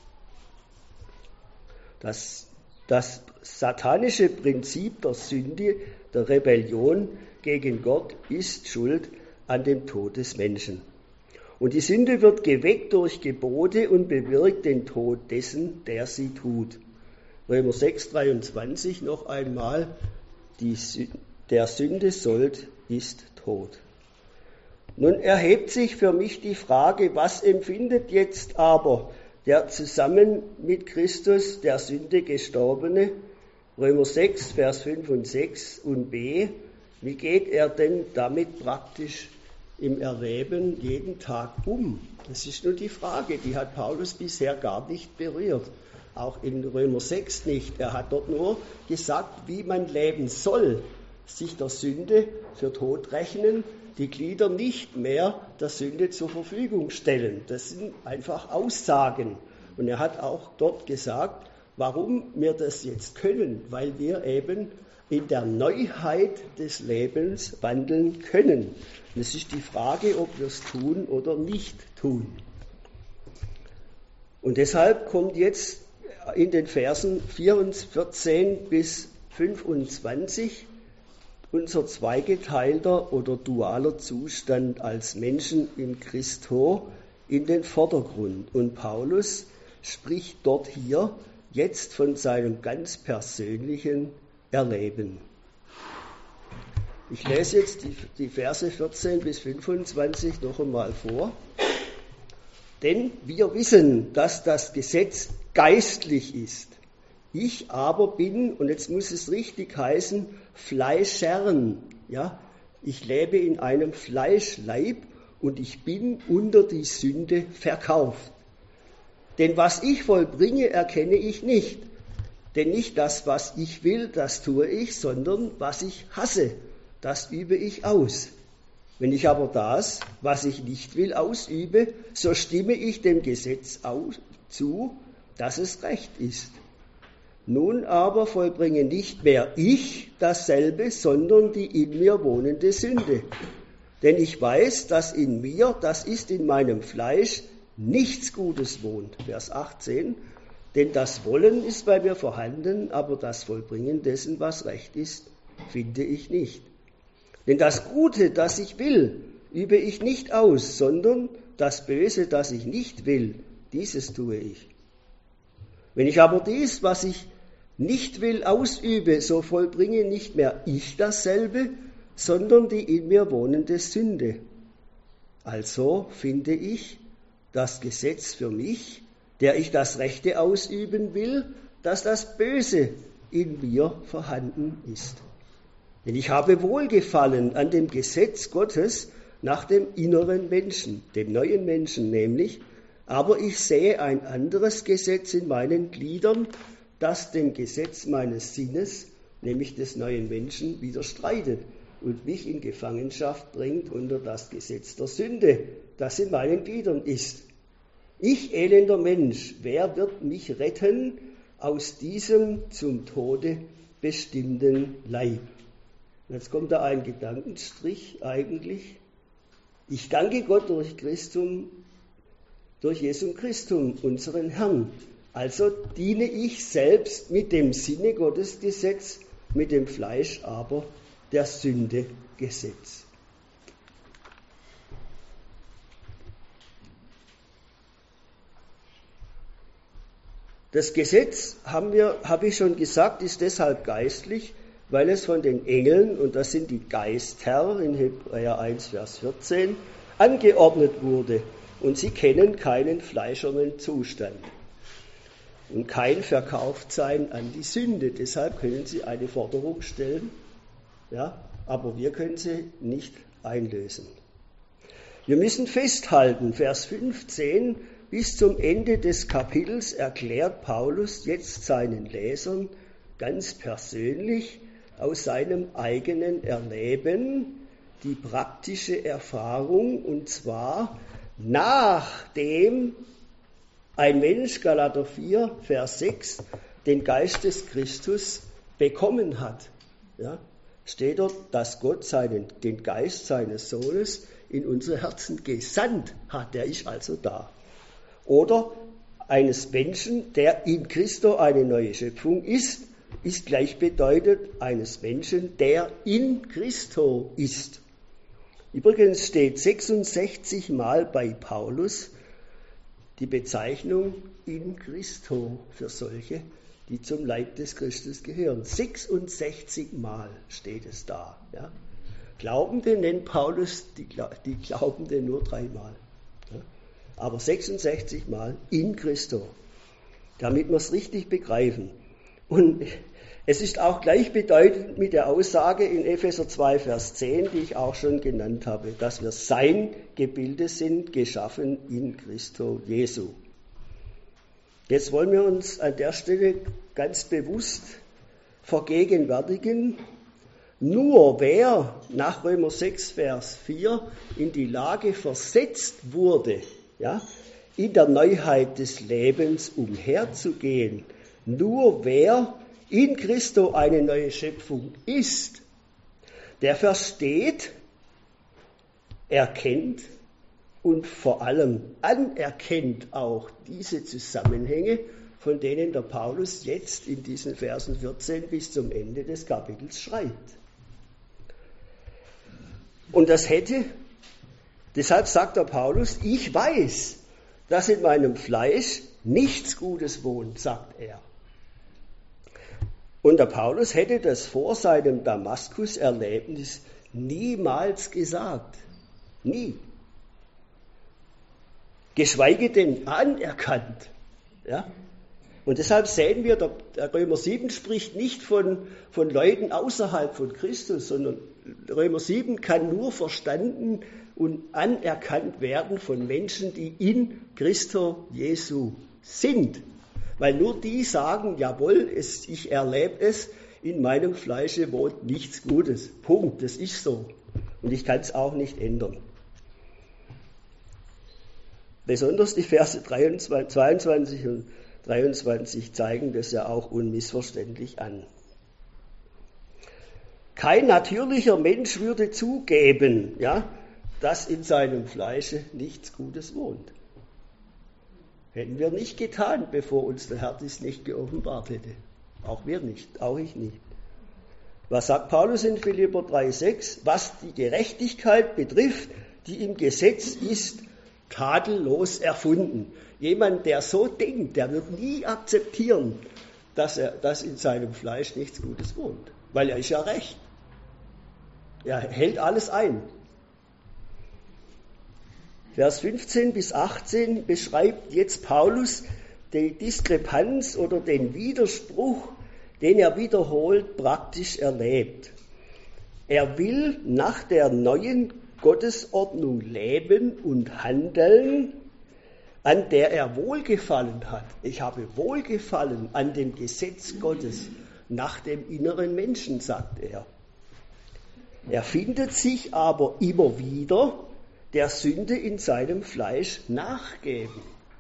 [SPEAKER 1] Das satanische Prinzip der Sünde, der Rebellion gegen Gott, ist schuld an dem Tod des Menschen. Und die Sünde wird geweckt durch Gebote und bewirkt den Tod dessen, der sie tut. Römer 6,23 noch einmal, der Sünde Sold ist Tod. Nun erhebt sich für mich die Frage, was empfindet jetzt aber der zusammen mit Christus der Sünde Gestorbene? Römer 6, Vers 5 und 6 und b. Wie geht er denn damit praktisch im Erleben jeden Tag um? Das ist nur die Frage, die hat Paulus bisher gar nicht berührt. Auch in Römer 6 nicht. Er hat dort nur gesagt, wie man leben soll. Sich der Sünde für tot rechnen, die Glieder nicht mehr der Sünde zur Verfügung stellen. Das sind einfach Aussagen. Und er hat auch dort gesagt, warum wir das jetzt können, weil wir eben in der Neuheit des Lebens wandeln können. Und es ist die Frage, ob wir es tun oder nicht tun. Und deshalb kommt jetzt in den Versen 14 bis 25 unser zweigeteilter oder dualer Zustand als Menschen in Christo in den Vordergrund. Und Paulus spricht dort hier jetzt von seinem ganz persönlichen Erleben. Ich lese jetzt die Verse 14 bis 25 noch einmal vor. Denn wir wissen, dass das Gesetz geistlich ist. Ich aber bin, und jetzt muss es richtig heißen, Fleischern. Ja? Ich lebe in einem Fleischleib und ich bin unter die Sünde verkauft. Denn was ich vollbringe, erkenne ich nicht. Denn nicht das, was ich will, das tue ich, sondern was ich hasse, das übe ich aus. Wenn ich aber das, was ich nicht will, ausübe, so stimme ich dem Gesetz zu, dass es recht ist. Nun aber vollbringe nicht mehr ich dasselbe, sondern die in mir wohnende Sünde. Denn ich weiß, dass in mir, das ist in meinem Fleisch, nichts Gutes wohnt. Vers 18. Denn das Wollen ist bei mir vorhanden, aber das Vollbringen dessen, was recht ist, finde ich nicht. Denn das Gute, das ich will, übe ich nicht aus, sondern das Böse, das ich nicht will, dieses tue ich. Wenn ich aber dies, was ich nicht will, ausübe, so vollbringe nicht mehr ich dasselbe, sondern die in mir wohnende Sünde. Also finde ich das Gesetz für mich, der ich das Rechte ausüben will, dass das Böse in mir vorhanden ist. Denn ich habe Wohlgefallen an dem Gesetz Gottes nach dem inneren Menschen, dem neuen Menschen nämlich, aber ich sehe ein anderes Gesetz in meinen Gliedern, das dem Gesetz meines Sinnes, nämlich des neuen Menschen, widerstreitet und mich in Gefangenschaft bringt unter das Gesetz der Sünde, das in meinen Gliedern ist. Ich, elender Mensch, wer wird mich retten aus diesem zum Tode bestimmten Leib? Jetzt kommt da ein Gedankenstrich eigentlich. Ich danke Gott durch Jesum Christum, unseren Herrn, Also diene ich selbst mit dem Sinne Gottes Gesetz, mit dem Fleisch aber der Sünde Gesetz. Das Gesetz, habe ich schon gesagt, ist deshalb geistlich, weil es von den Engeln, und das sind die Geistherren in Hebräer 1, Vers 14, angeordnet wurde. Und sie kennen keinen fleischernen Zustand und kein Verkauftsein an die Sünde. Deshalb können sie eine Forderung stellen, ja, aber wir können sie nicht einlösen. Wir müssen festhalten, Vers 15, bis zum Ende des Kapitels erklärt Paulus jetzt seinen Lesern ganz persönlich aus seinem eigenen Erleben die praktische Erfahrung, und zwar nachdem ein Mensch, Galater 4, Vers 6, den Geist des Christus bekommen hat. Ja, steht dort, dass Gott den Geist seines Sohnes in unsere Herzen gesandt hat. Der ist also da. Oder eines Menschen, der in Christo eine neue Schöpfung ist gleichbedeutend eines Menschen, der in Christo ist. Übrigens steht 66 Mal bei Paulus die Bezeichnung in Christo für solche, die zum Leib des Christus gehören. 66 Mal steht es da. Ja. Glaubende nennt Paulus die Glaubende nur 3 Mal. Ja. Aber 66 Mal in Christo, damit wir es richtig begreifen. Und es ist auch gleichbedeutend mit der Aussage in Epheser 2, Vers 10, die ich auch schon genannt habe, dass wir sein Gebilde sind, geschaffen in Christo Jesu. Jetzt wollen wir uns an der Stelle ganz bewusst vergegenwärtigen, nur wer nach Römer 6, Vers 4 in die Lage versetzt wurde, ja, in der Neuheit des Lebens umherzugehen, nur wer in Christo eine neue Schöpfung ist, der versteht, erkennt und vor allem anerkennt auch diese Zusammenhänge, von denen der Paulus jetzt in diesen Versen 14 bis zum Ende des Kapitels schreibt. Und deshalb sagt der Paulus, ich weiß, dass in meinem Fleisch nichts Gutes wohnt, sagt er. Und der Paulus hätte das vor seinem Damaskus-Erlebnis niemals gesagt. Nie. Geschweige denn anerkannt. Ja? Und deshalb sehen wir, der Römer 7 spricht nicht von Leuten außerhalb von Christus, sondern Römer 7 kann nur verstanden und anerkannt werden von Menschen, die in Christo Jesu sind. Weil nur die sagen, jawohl, ich erlebe es, in meinem Fleische wohnt nichts Gutes. Punkt, das ist so. Und ich kann es auch nicht ändern. Besonders die Verse 22 und 23 zeigen das ja auch unmissverständlich an. Kein natürlicher Mensch würde zugeben, ja, dass in seinem Fleische nichts Gutes wohnt. Hätten wir nicht getan, bevor uns der Herr dies nicht geoffenbart hätte. Auch wir nicht, auch ich nicht. Was sagt Paulus in Philipper 3,6? Was die Gerechtigkeit betrifft, die im Gesetz ist, tadellos erfunden. Jemand, der so denkt, der wird nie akzeptieren, dass in seinem Fleisch nichts Gutes wohnt. Weil er ist ja recht. Er hält alles ein. Vers 15 bis 18 beschreibt jetzt Paulus die Diskrepanz oder den Widerspruch, den er wiederholt praktisch erlebt. Er will nach der neuen Gottesordnung leben und handeln, an der er Wohlgefallen hat. Ich habe Wohlgefallen an dem Gesetz Gottes nach dem inneren Menschen, sagt er. Er findet sich aber immer wieder der Sünde in seinem Fleisch nachgeben.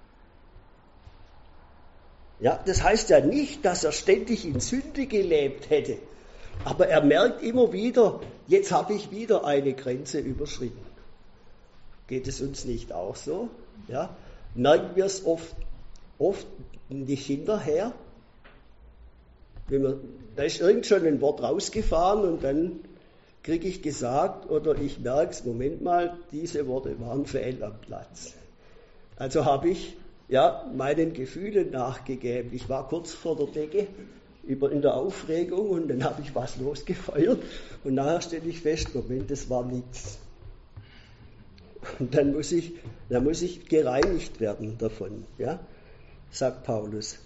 [SPEAKER 1] Ja, das heißt ja nicht, dass er ständig in Sünde gelebt hätte, aber er merkt immer wieder, jetzt habe ich wieder eine Grenze überschritten. Geht es uns nicht auch so? Ja, merken wir es oft nicht hinterher. Da ist irgend schon ein Wort rausgefahren und dann kriege ich gesagt oder ich merke es, Moment mal, diese Worte waren fehl am Platz. Also habe ich meinen Gefühlen nachgegeben. Ich war kurz vor der Decke in der Aufregung und dann habe ich was losgefeuert und nachher stelle ich fest, Moment, das war nichts. Und dann muss ich gereinigt werden davon, sagt Paulus.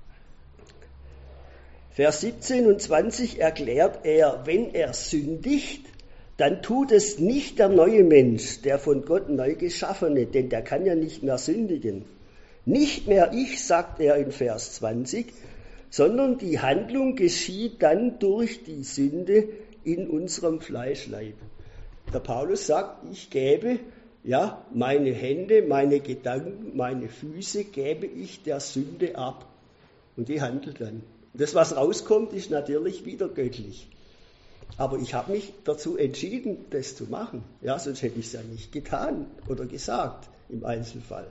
[SPEAKER 1] Vers 17 und 20 erklärt er, wenn er sündigt, dann tut es nicht der neue Mensch, der von Gott neu geschaffene, denn der kann ja nicht mehr sündigen. Nicht mehr ich, sagt er in Vers 20, sondern die Handlung geschieht dann durch die Sünde in unserem Fleischleib. Der Paulus sagt, ich gebe meine Hände, meine Gedanken, meine Füße gebe ich der Sünde ab. Und die handelt dann. Das, was rauskommt, ist natürlich wieder göttlich. Aber ich habe mich dazu entschieden, das zu machen. Ja, sonst hätte ich es ja nicht getan oder gesagt im Einzelfall.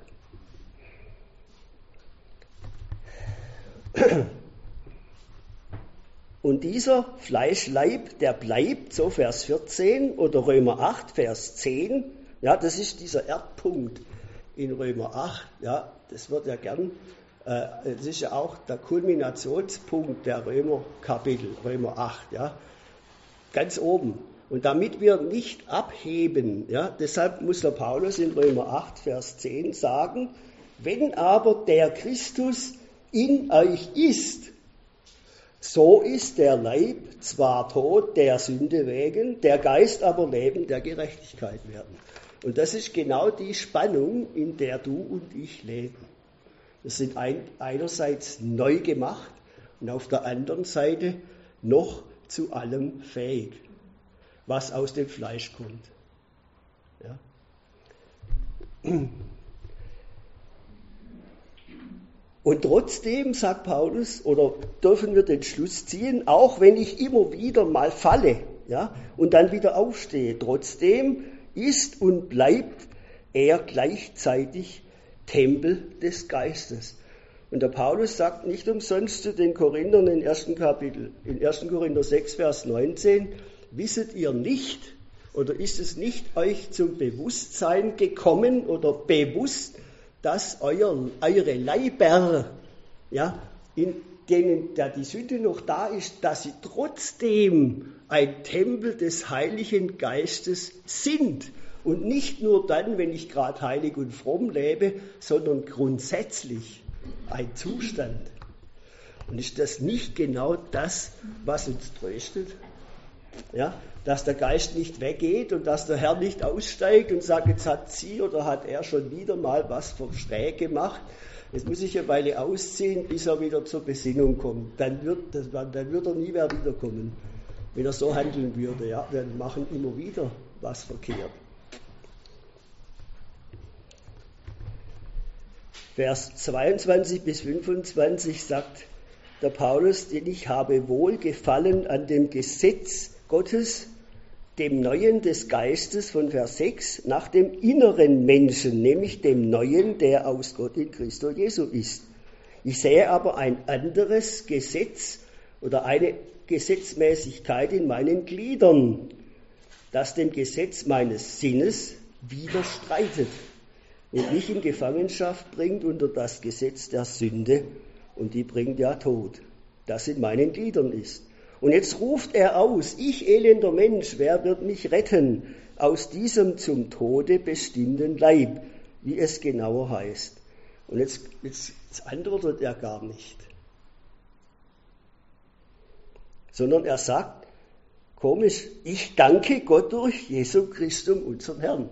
[SPEAKER 1] Und dieser Fleischleib, der bleibt, so Vers 14 oder Römer 8, Vers 10, das ist dieser Erdpunkt in Römer 8, das wird ja gern, das ist ja auch der Kulminationspunkt der Römer-Kapitel, Römer 8, ganz oben. Und damit wir nicht abheben, deshalb muss der Paulus in Römer 8, Vers 10 sagen, wenn aber der Christus in euch ist, so ist der Leib zwar tot der Sünde wegen, der Geist aber Leben der Gerechtigkeit werden. Und das ist genau die Spannung, in der du und ich leben. Wir sind einerseits neu gemacht und auf der anderen Seite noch zu allem fähig, was aus dem Fleisch kommt. Und trotzdem, sagt Paulus, oder dürfen wir den Schluss ziehen, auch wenn ich immer wieder mal falle, und dann wieder aufstehe, trotzdem ist und bleibt er gleichzeitig Tempel des Geistes. Und der Paulus sagt nicht umsonst zu den Korinthern im 1. Kapitel, in 1. Korinther 6, Vers 19, wisset ihr nicht, oder ist es nicht euch zum Bewusstsein gekommen oder bewusst, dass eure Leiber, in denen die Sünde noch da ist, dass sie trotzdem ein Tempel des Heiligen Geistes sind. Und nicht nur dann, wenn ich gerade heilig und fromm lebe, sondern grundsätzlich ein Zustand. Und ist das nicht genau das, was uns tröstet? Dass der Geist nicht weggeht und dass der Herr nicht aussteigt und sagt, jetzt hat sie oder hat er schon wieder mal was schräg gemacht. Jetzt muss ich eine Weile ausziehen, bis er wieder zur Besinnung kommt. Dann wird er nie mehr wiederkommen. Wenn er so handeln würde, wir machen immer wieder was verkehrt. Vers 22 bis 25 sagt der Paulus, denn ich habe Wohlgefallen an dem Gesetz Gottes, dem Neuen des Geistes von Vers 6, nach dem inneren Menschen, nämlich dem Neuen, der aus Gott in Christo Jesu ist. Ich sehe aber ein anderes Gesetz oder eine Gesetzmäßigkeit in meinen Gliedern, das dem Gesetz meines Sinnes widerstreitet und mich in Gefangenschaft bringt unter das Gesetz der Sünde, und die bringt ja Tod, das in meinen Gliedern ist. Und jetzt ruft er aus, ich elender Mensch, wer wird mich retten aus diesem zum Tode bestimmten Leib, wie es genauer heißt. Und jetzt antwortet er gar nicht, sondern er sagt, komisch, ich danke Gott durch Jesu Christum, unseren Herrn.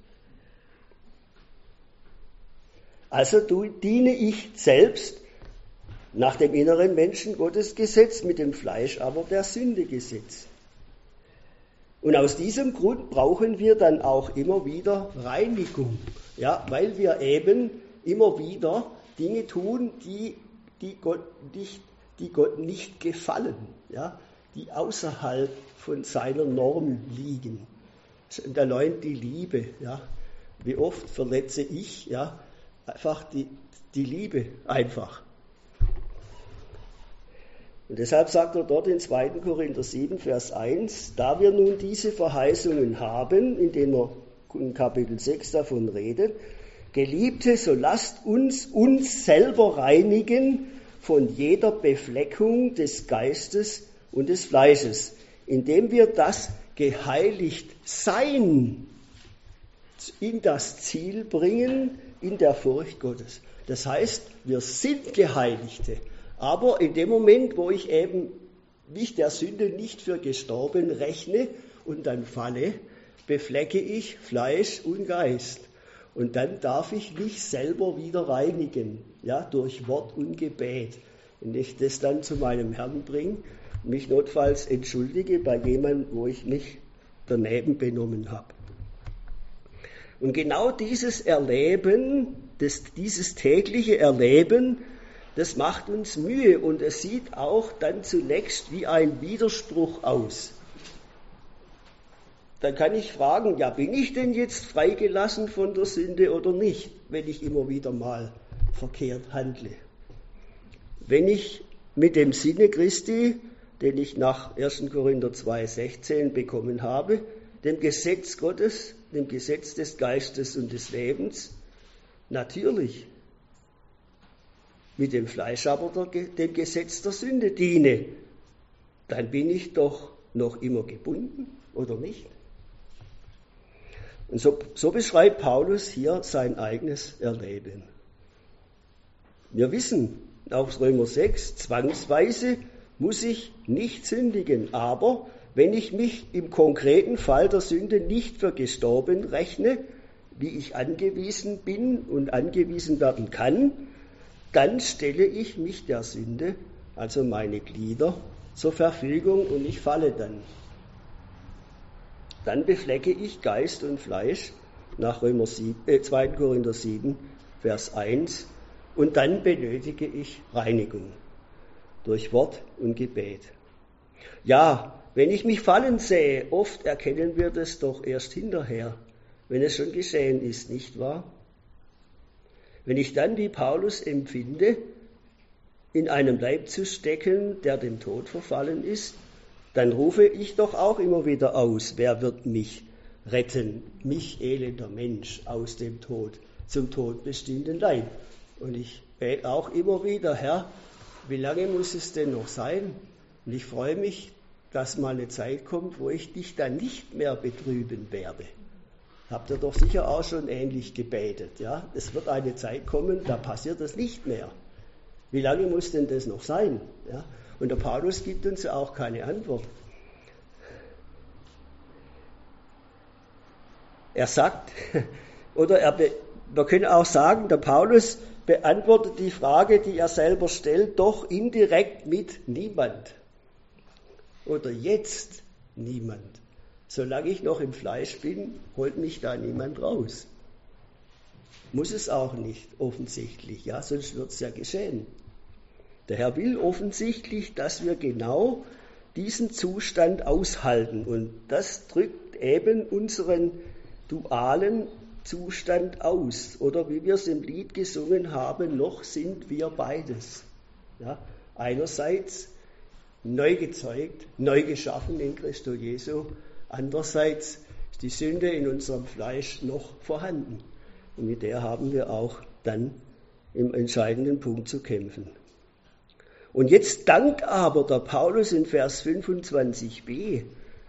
[SPEAKER 1] Also diene ich selbst nach dem inneren Menschen Gottes Gesetz, mit dem Fleisch aber der Sünde Gesetz. Und aus diesem Grund brauchen wir dann auch immer wieder Reinigung, weil wir eben immer wieder Dinge tun, die Gott nicht gefallen, die außerhalb von seiner Norm liegen. Und allein die Liebe, wie oft verletze ich, einfach die Liebe einfach. Und deshalb sagt er dort in 2. Korinther 7, Vers 1, da wir nun diese Verheißungen haben, indem er in Kapitel 6 davon redet, Geliebte, so lasst uns selber reinigen von jeder Befleckung des Geistes und des Fleisches, indem wir das geheiligt Sein in das Ziel bringen, in der Furcht Gottes. Das heißt, wir sind Geheiligte. Aber in dem Moment, wo ich eben mich der Sünde nicht für gestorben rechne und dann falle, beflecke ich Fleisch und Geist. Und dann darf ich mich selber wieder reinigen, ja, durch Wort und Gebet. Wenn ich das dann zu meinem Herrn bringe, mich notfalls entschuldige bei jemandem, wo ich mich daneben benommen habe. Und genau dieses Erleben, dieses tägliche Erleben, das macht uns Mühe und es sieht auch dann zunächst wie ein Widerspruch aus. Dann kann ich fragen, ja, bin ich denn jetzt freigelassen von der Sünde oder nicht, wenn ich immer wieder mal verkehrt handle? Wenn ich mit dem Sinne Christi, den ich nach 1. Korinther 2,16 bekommen habe, dem Gesetz Gottes, dem Gesetz des Geistes und des Lebens, natürlich mit dem Fleisch aber dem Gesetz der Sünde diene, dann bin ich doch noch immer gebunden, oder nicht? Und so beschreibt Paulus hier sein eigenes Erleben. Wir wissen aus Römer 6, zwangsweise muss ich nicht sündigen, aber wenn ich mich im konkreten Fall der Sünde nicht für gestorben rechne, wie ich angewiesen bin und angewiesen werden kann, dann stelle ich mich der Sünde, also meine Glieder, zur Verfügung und ich falle dann. Dann beflecke ich Geist und Fleisch nach 2. Korinther 7, Vers 1 und dann benötige ich Reinigung durch Wort und Gebet. Ja, wenn ich mich fallen sehe, oft erkennen wir das doch erst hinterher, wenn es schon geschehen ist, nicht wahr? Wenn ich dann wie Paulus empfinde, in einem Leib zu stecken, der dem Tod verfallen ist, dann rufe ich doch auch immer wieder aus, wer wird mich retten, mich elender Mensch aus dem Tod, zum Tod bestimmten Leib. Und ich bete auch immer wieder, Herr, wie lange muss es denn noch sein? Und ich freue mich, dass mal eine Zeit kommt, wo ich dich dann nicht mehr betrüben werde. Habt ihr doch sicher auch schon ähnlich gebetet, ja? Es wird eine Zeit kommen, da passiert das nicht mehr. Wie lange muss denn das noch sein? Ja? Und der Paulus gibt uns ja auch keine Antwort. Er sagt, oder wir können auch sagen, der Paulus beantwortet die Frage, die er selber stellt, doch indirekt mit niemand. Oder jetzt niemand. Solange ich noch im Fleisch bin, holt mich da niemand raus. Muss es auch nicht, offensichtlich, ja, sonst wird es ja geschehen. Der Herr will offensichtlich, dass wir genau diesen Zustand aushalten. Und das drückt eben unseren dualen Zustand aus. Oder wie wir es im Lied gesungen haben, noch sind wir beides. Ja, einerseits neu gezeugt, neu geschaffen in Christo Jesu. Andererseits ist die Sünde in unserem Fleisch noch vorhanden. Und mit der haben wir auch dann im entscheidenden Punkt zu kämpfen. Und jetzt dankt aber der Paulus in Vers 25b.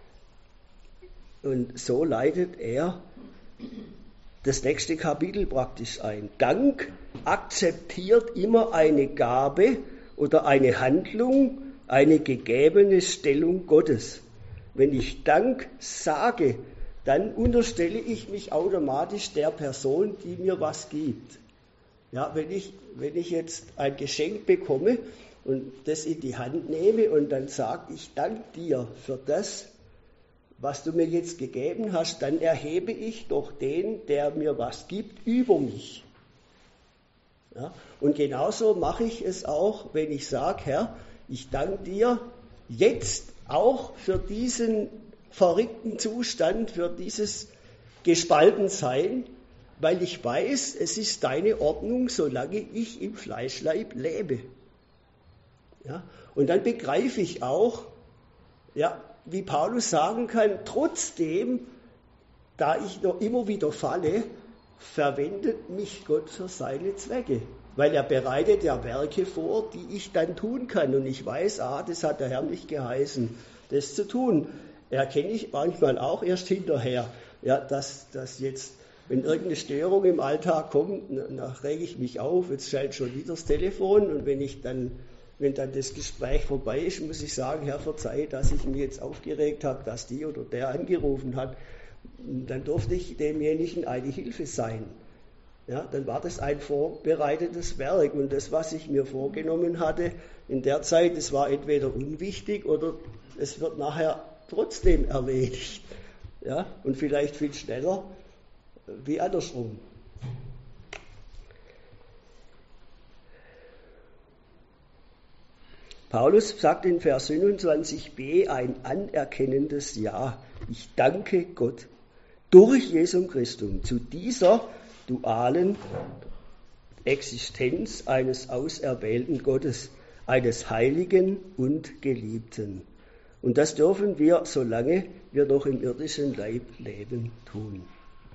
[SPEAKER 1] Und so leitet er das nächste Kapitel praktisch ein. Dank akzeptiert immer eine Gabe oder eine Handlung, eine gegebene Stellung Gottes. Wenn ich Dank sage, dann unterstelle ich mich automatisch der Person, die mir was gibt. Ja, wenn ich jetzt ein Geschenk bekomme und das in die Hand nehme und dann sage, ich danke dir für das, was du mir jetzt gegeben hast, dann erhebe ich doch den, der mir was gibt, über mich. Ja, und genauso mache ich es auch, wenn ich sage, Herr, ich danke dir jetzt auch für diesen verrückten Zustand, für dieses Gespaltensein, weil ich weiß, es ist deine Ordnung, solange ich im Fleischleib lebe. Ja? Und dann begreife ich auch, ja, wie Paulus sagen kann, trotzdem, da ich noch immer wieder falle, verwendet mich Gott für seine Zwecke. Weil er bereitet ja Werke vor, die ich dann tun kann. Und ich weiß, das hat der Herr nicht geheißen, das zu tun. Erkenne ich manchmal auch erst hinterher, ja, dass jetzt, wenn irgendeine Störung im Alltag kommt, dann rege ich mich auf, jetzt schaltet schon wieder das Telefon. Und wenn dann das Gespräch vorbei ist, muss ich sagen, Herr, verzeih, dass ich mich jetzt aufgeregt habe, dass die oder der angerufen hat. Dann durfte ich demjenigen eine Hilfe sein. Ja, dann war das ein vorbereitetes Werk. Und das, was ich mir vorgenommen hatte in der Zeit, das war entweder unwichtig oder es wird nachher trotzdem erledigt. Ja, und vielleicht viel schneller wie andersrum. Paulus sagt in Vers 27b ein anerkennendes Ja. Ich danke Gott durch Jesum Christum zu dieser dualen Existenz eines auserwählten Gottes, eines Heiligen und Geliebten. Und das dürfen wir, solange wir noch im irdischen Leib leben, tun.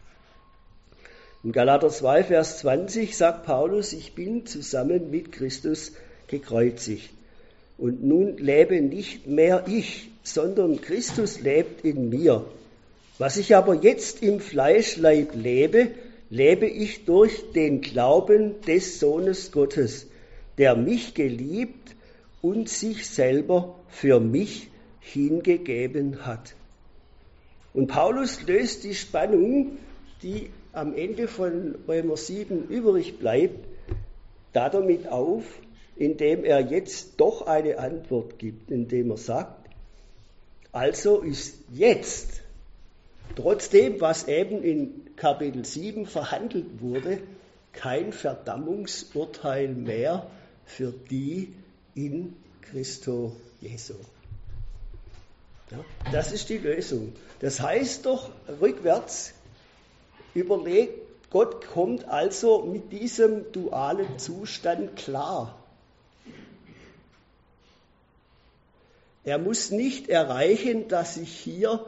[SPEAKER 1] In Galater 2, Vers 20 sagt Paulus, ich bin zusammen mit Christus gekreuzigt. Und nun lebe nicht mehr ich, sondern Christus lebt in mir. Was ich aber jetzt im Fleischleib lebe, lebe ich durch den Glauben des Sohnes Gottes, der mich geliebt und sich selber für mich hingegeben hat. Und Paulus löst die Spannung, die am Ende von Römer 7 übrig bleibt, damit auf, indem er jetzt doch eine Antwort gibt, indem er sagt, also ist jetzt, trotzdem, was eben in Kapitel 7 verhandelt wurde, kein Verdammungsurteil mehr für die in Christo Jesu. Ja, das ist die Lösung. Das heißt doch rückwärts, überlegt, Gott kommt also mit diesem dualen Zustand klar. Er muss nicht erreichen, dass ich hier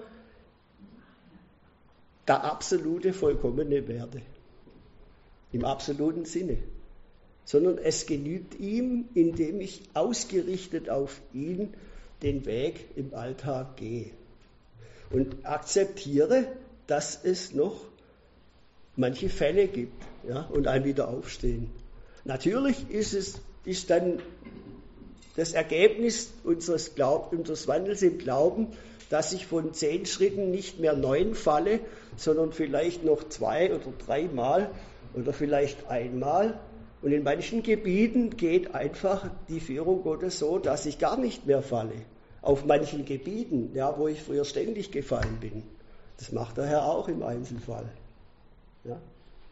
[SPEAKER 1] der absolute Vollkommene werde, im absoluten Sinne, sondern es genügt ihm, indem ich ausgerichtet auf ihn den Weg im Alltag gehe und akzeptiere, dass es noch manche Fälle gibt, ja, und ein Wiederaufstehen. Natürlich ist dann das Ergebnis unseres Wandels im Glauben, dass ich von 10 Schritten nicht mehr 9 falle, sondern vielleicht noch 2 oder 3 Mal oder vielleicht einmal. Und in manchen Gebieten geht einfach die Führung Gottes so, dass ich gar nicht mehr falle. Auf manchen Gebieten, ja, wo ich früher ständig gefallen bin. Das macht der Herr auch im Einzelfall. Ja.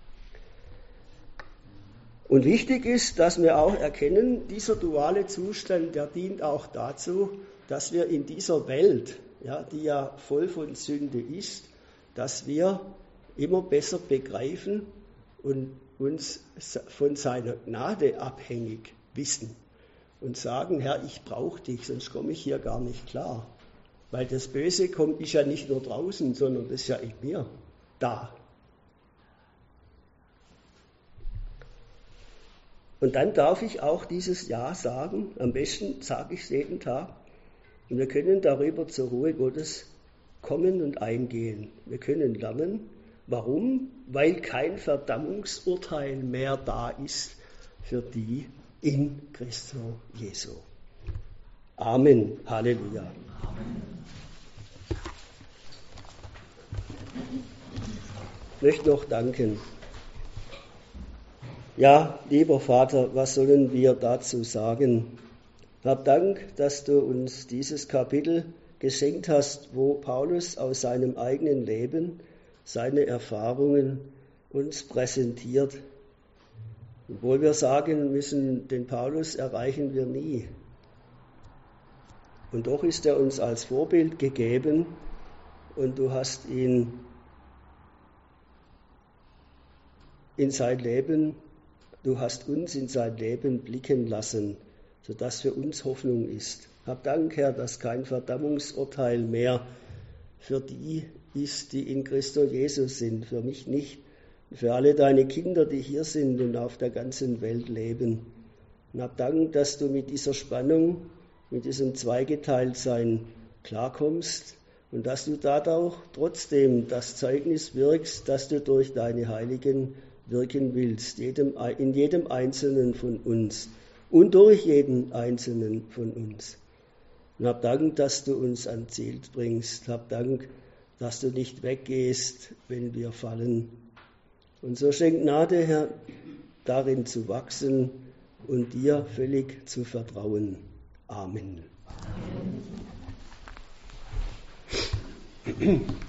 [SPEAKER 1] Und wichtig ist, dass wir auch erkennen, dieser duale Zustand, der dient auch dazu, dass wir in dieser Welt, ja, die ja voll von Sünde ist, dass wir immer besser begreifen und uns von seiner Gnade abhängig wissen und sagen, Herr, ich brauche dich, sonst komme ich hier gar nicht klar. Weil das Böse ist ja nicht nur draußen, sondern das ist ja in mir da. Und dann darf ich auch dieses Ja sagen, am besten sage ich es jeden Tag. Und wir können darüber zur Ruhe Gottes kommen und eingehen. Wir können lernen. Warum? Weil kein Verdammungsurteil mehr da ist für die in Christo Jesu. Amen. Halleluja. Amen. Ich möchte noch danken. Ja, lieber Vater, was sollen wir dazu sagen? Hab Dank, dass du uns dieses Kapitel geschenkt hast, wo Paulus aus seinem eigenen Leben seine Erfahrungen uns präsentiert. Obwohl wir sagen müssen, den Paulus erreichen wir nie. Und doch ist er uns als Vorbild gegeben und du hast ihn in sein Leben, du hast uns in sein Leben blicken lassen sodass für uns Hoffnung ist. Hab Dank, Herr, dass kein Verdammungsurteil mehr für die ist, die in Christus Jesus sind, für mich nicht, für alle deine Kinder, die hier sind und auf der ganzen Welt leben. Und hab Dank, dass du mit dieser Spannung, mit diesem Zweigeteiltsein klarkommst und dass du dadurch trotzdem das Zeugnis wirkst, dass du durch deine Heiligen wirken willst, in jedem Einzelnen von uns und durch jeden Einzelnen von uns. Und hab Dank, dass du uns ans Ziel bringst. Hab Dank, dass du nicht weggehst, wenn wir fallen. Und so schenk Gnade, Herr, darin zu wachsen und dir völlig zu vertrauen. Amen. Amen.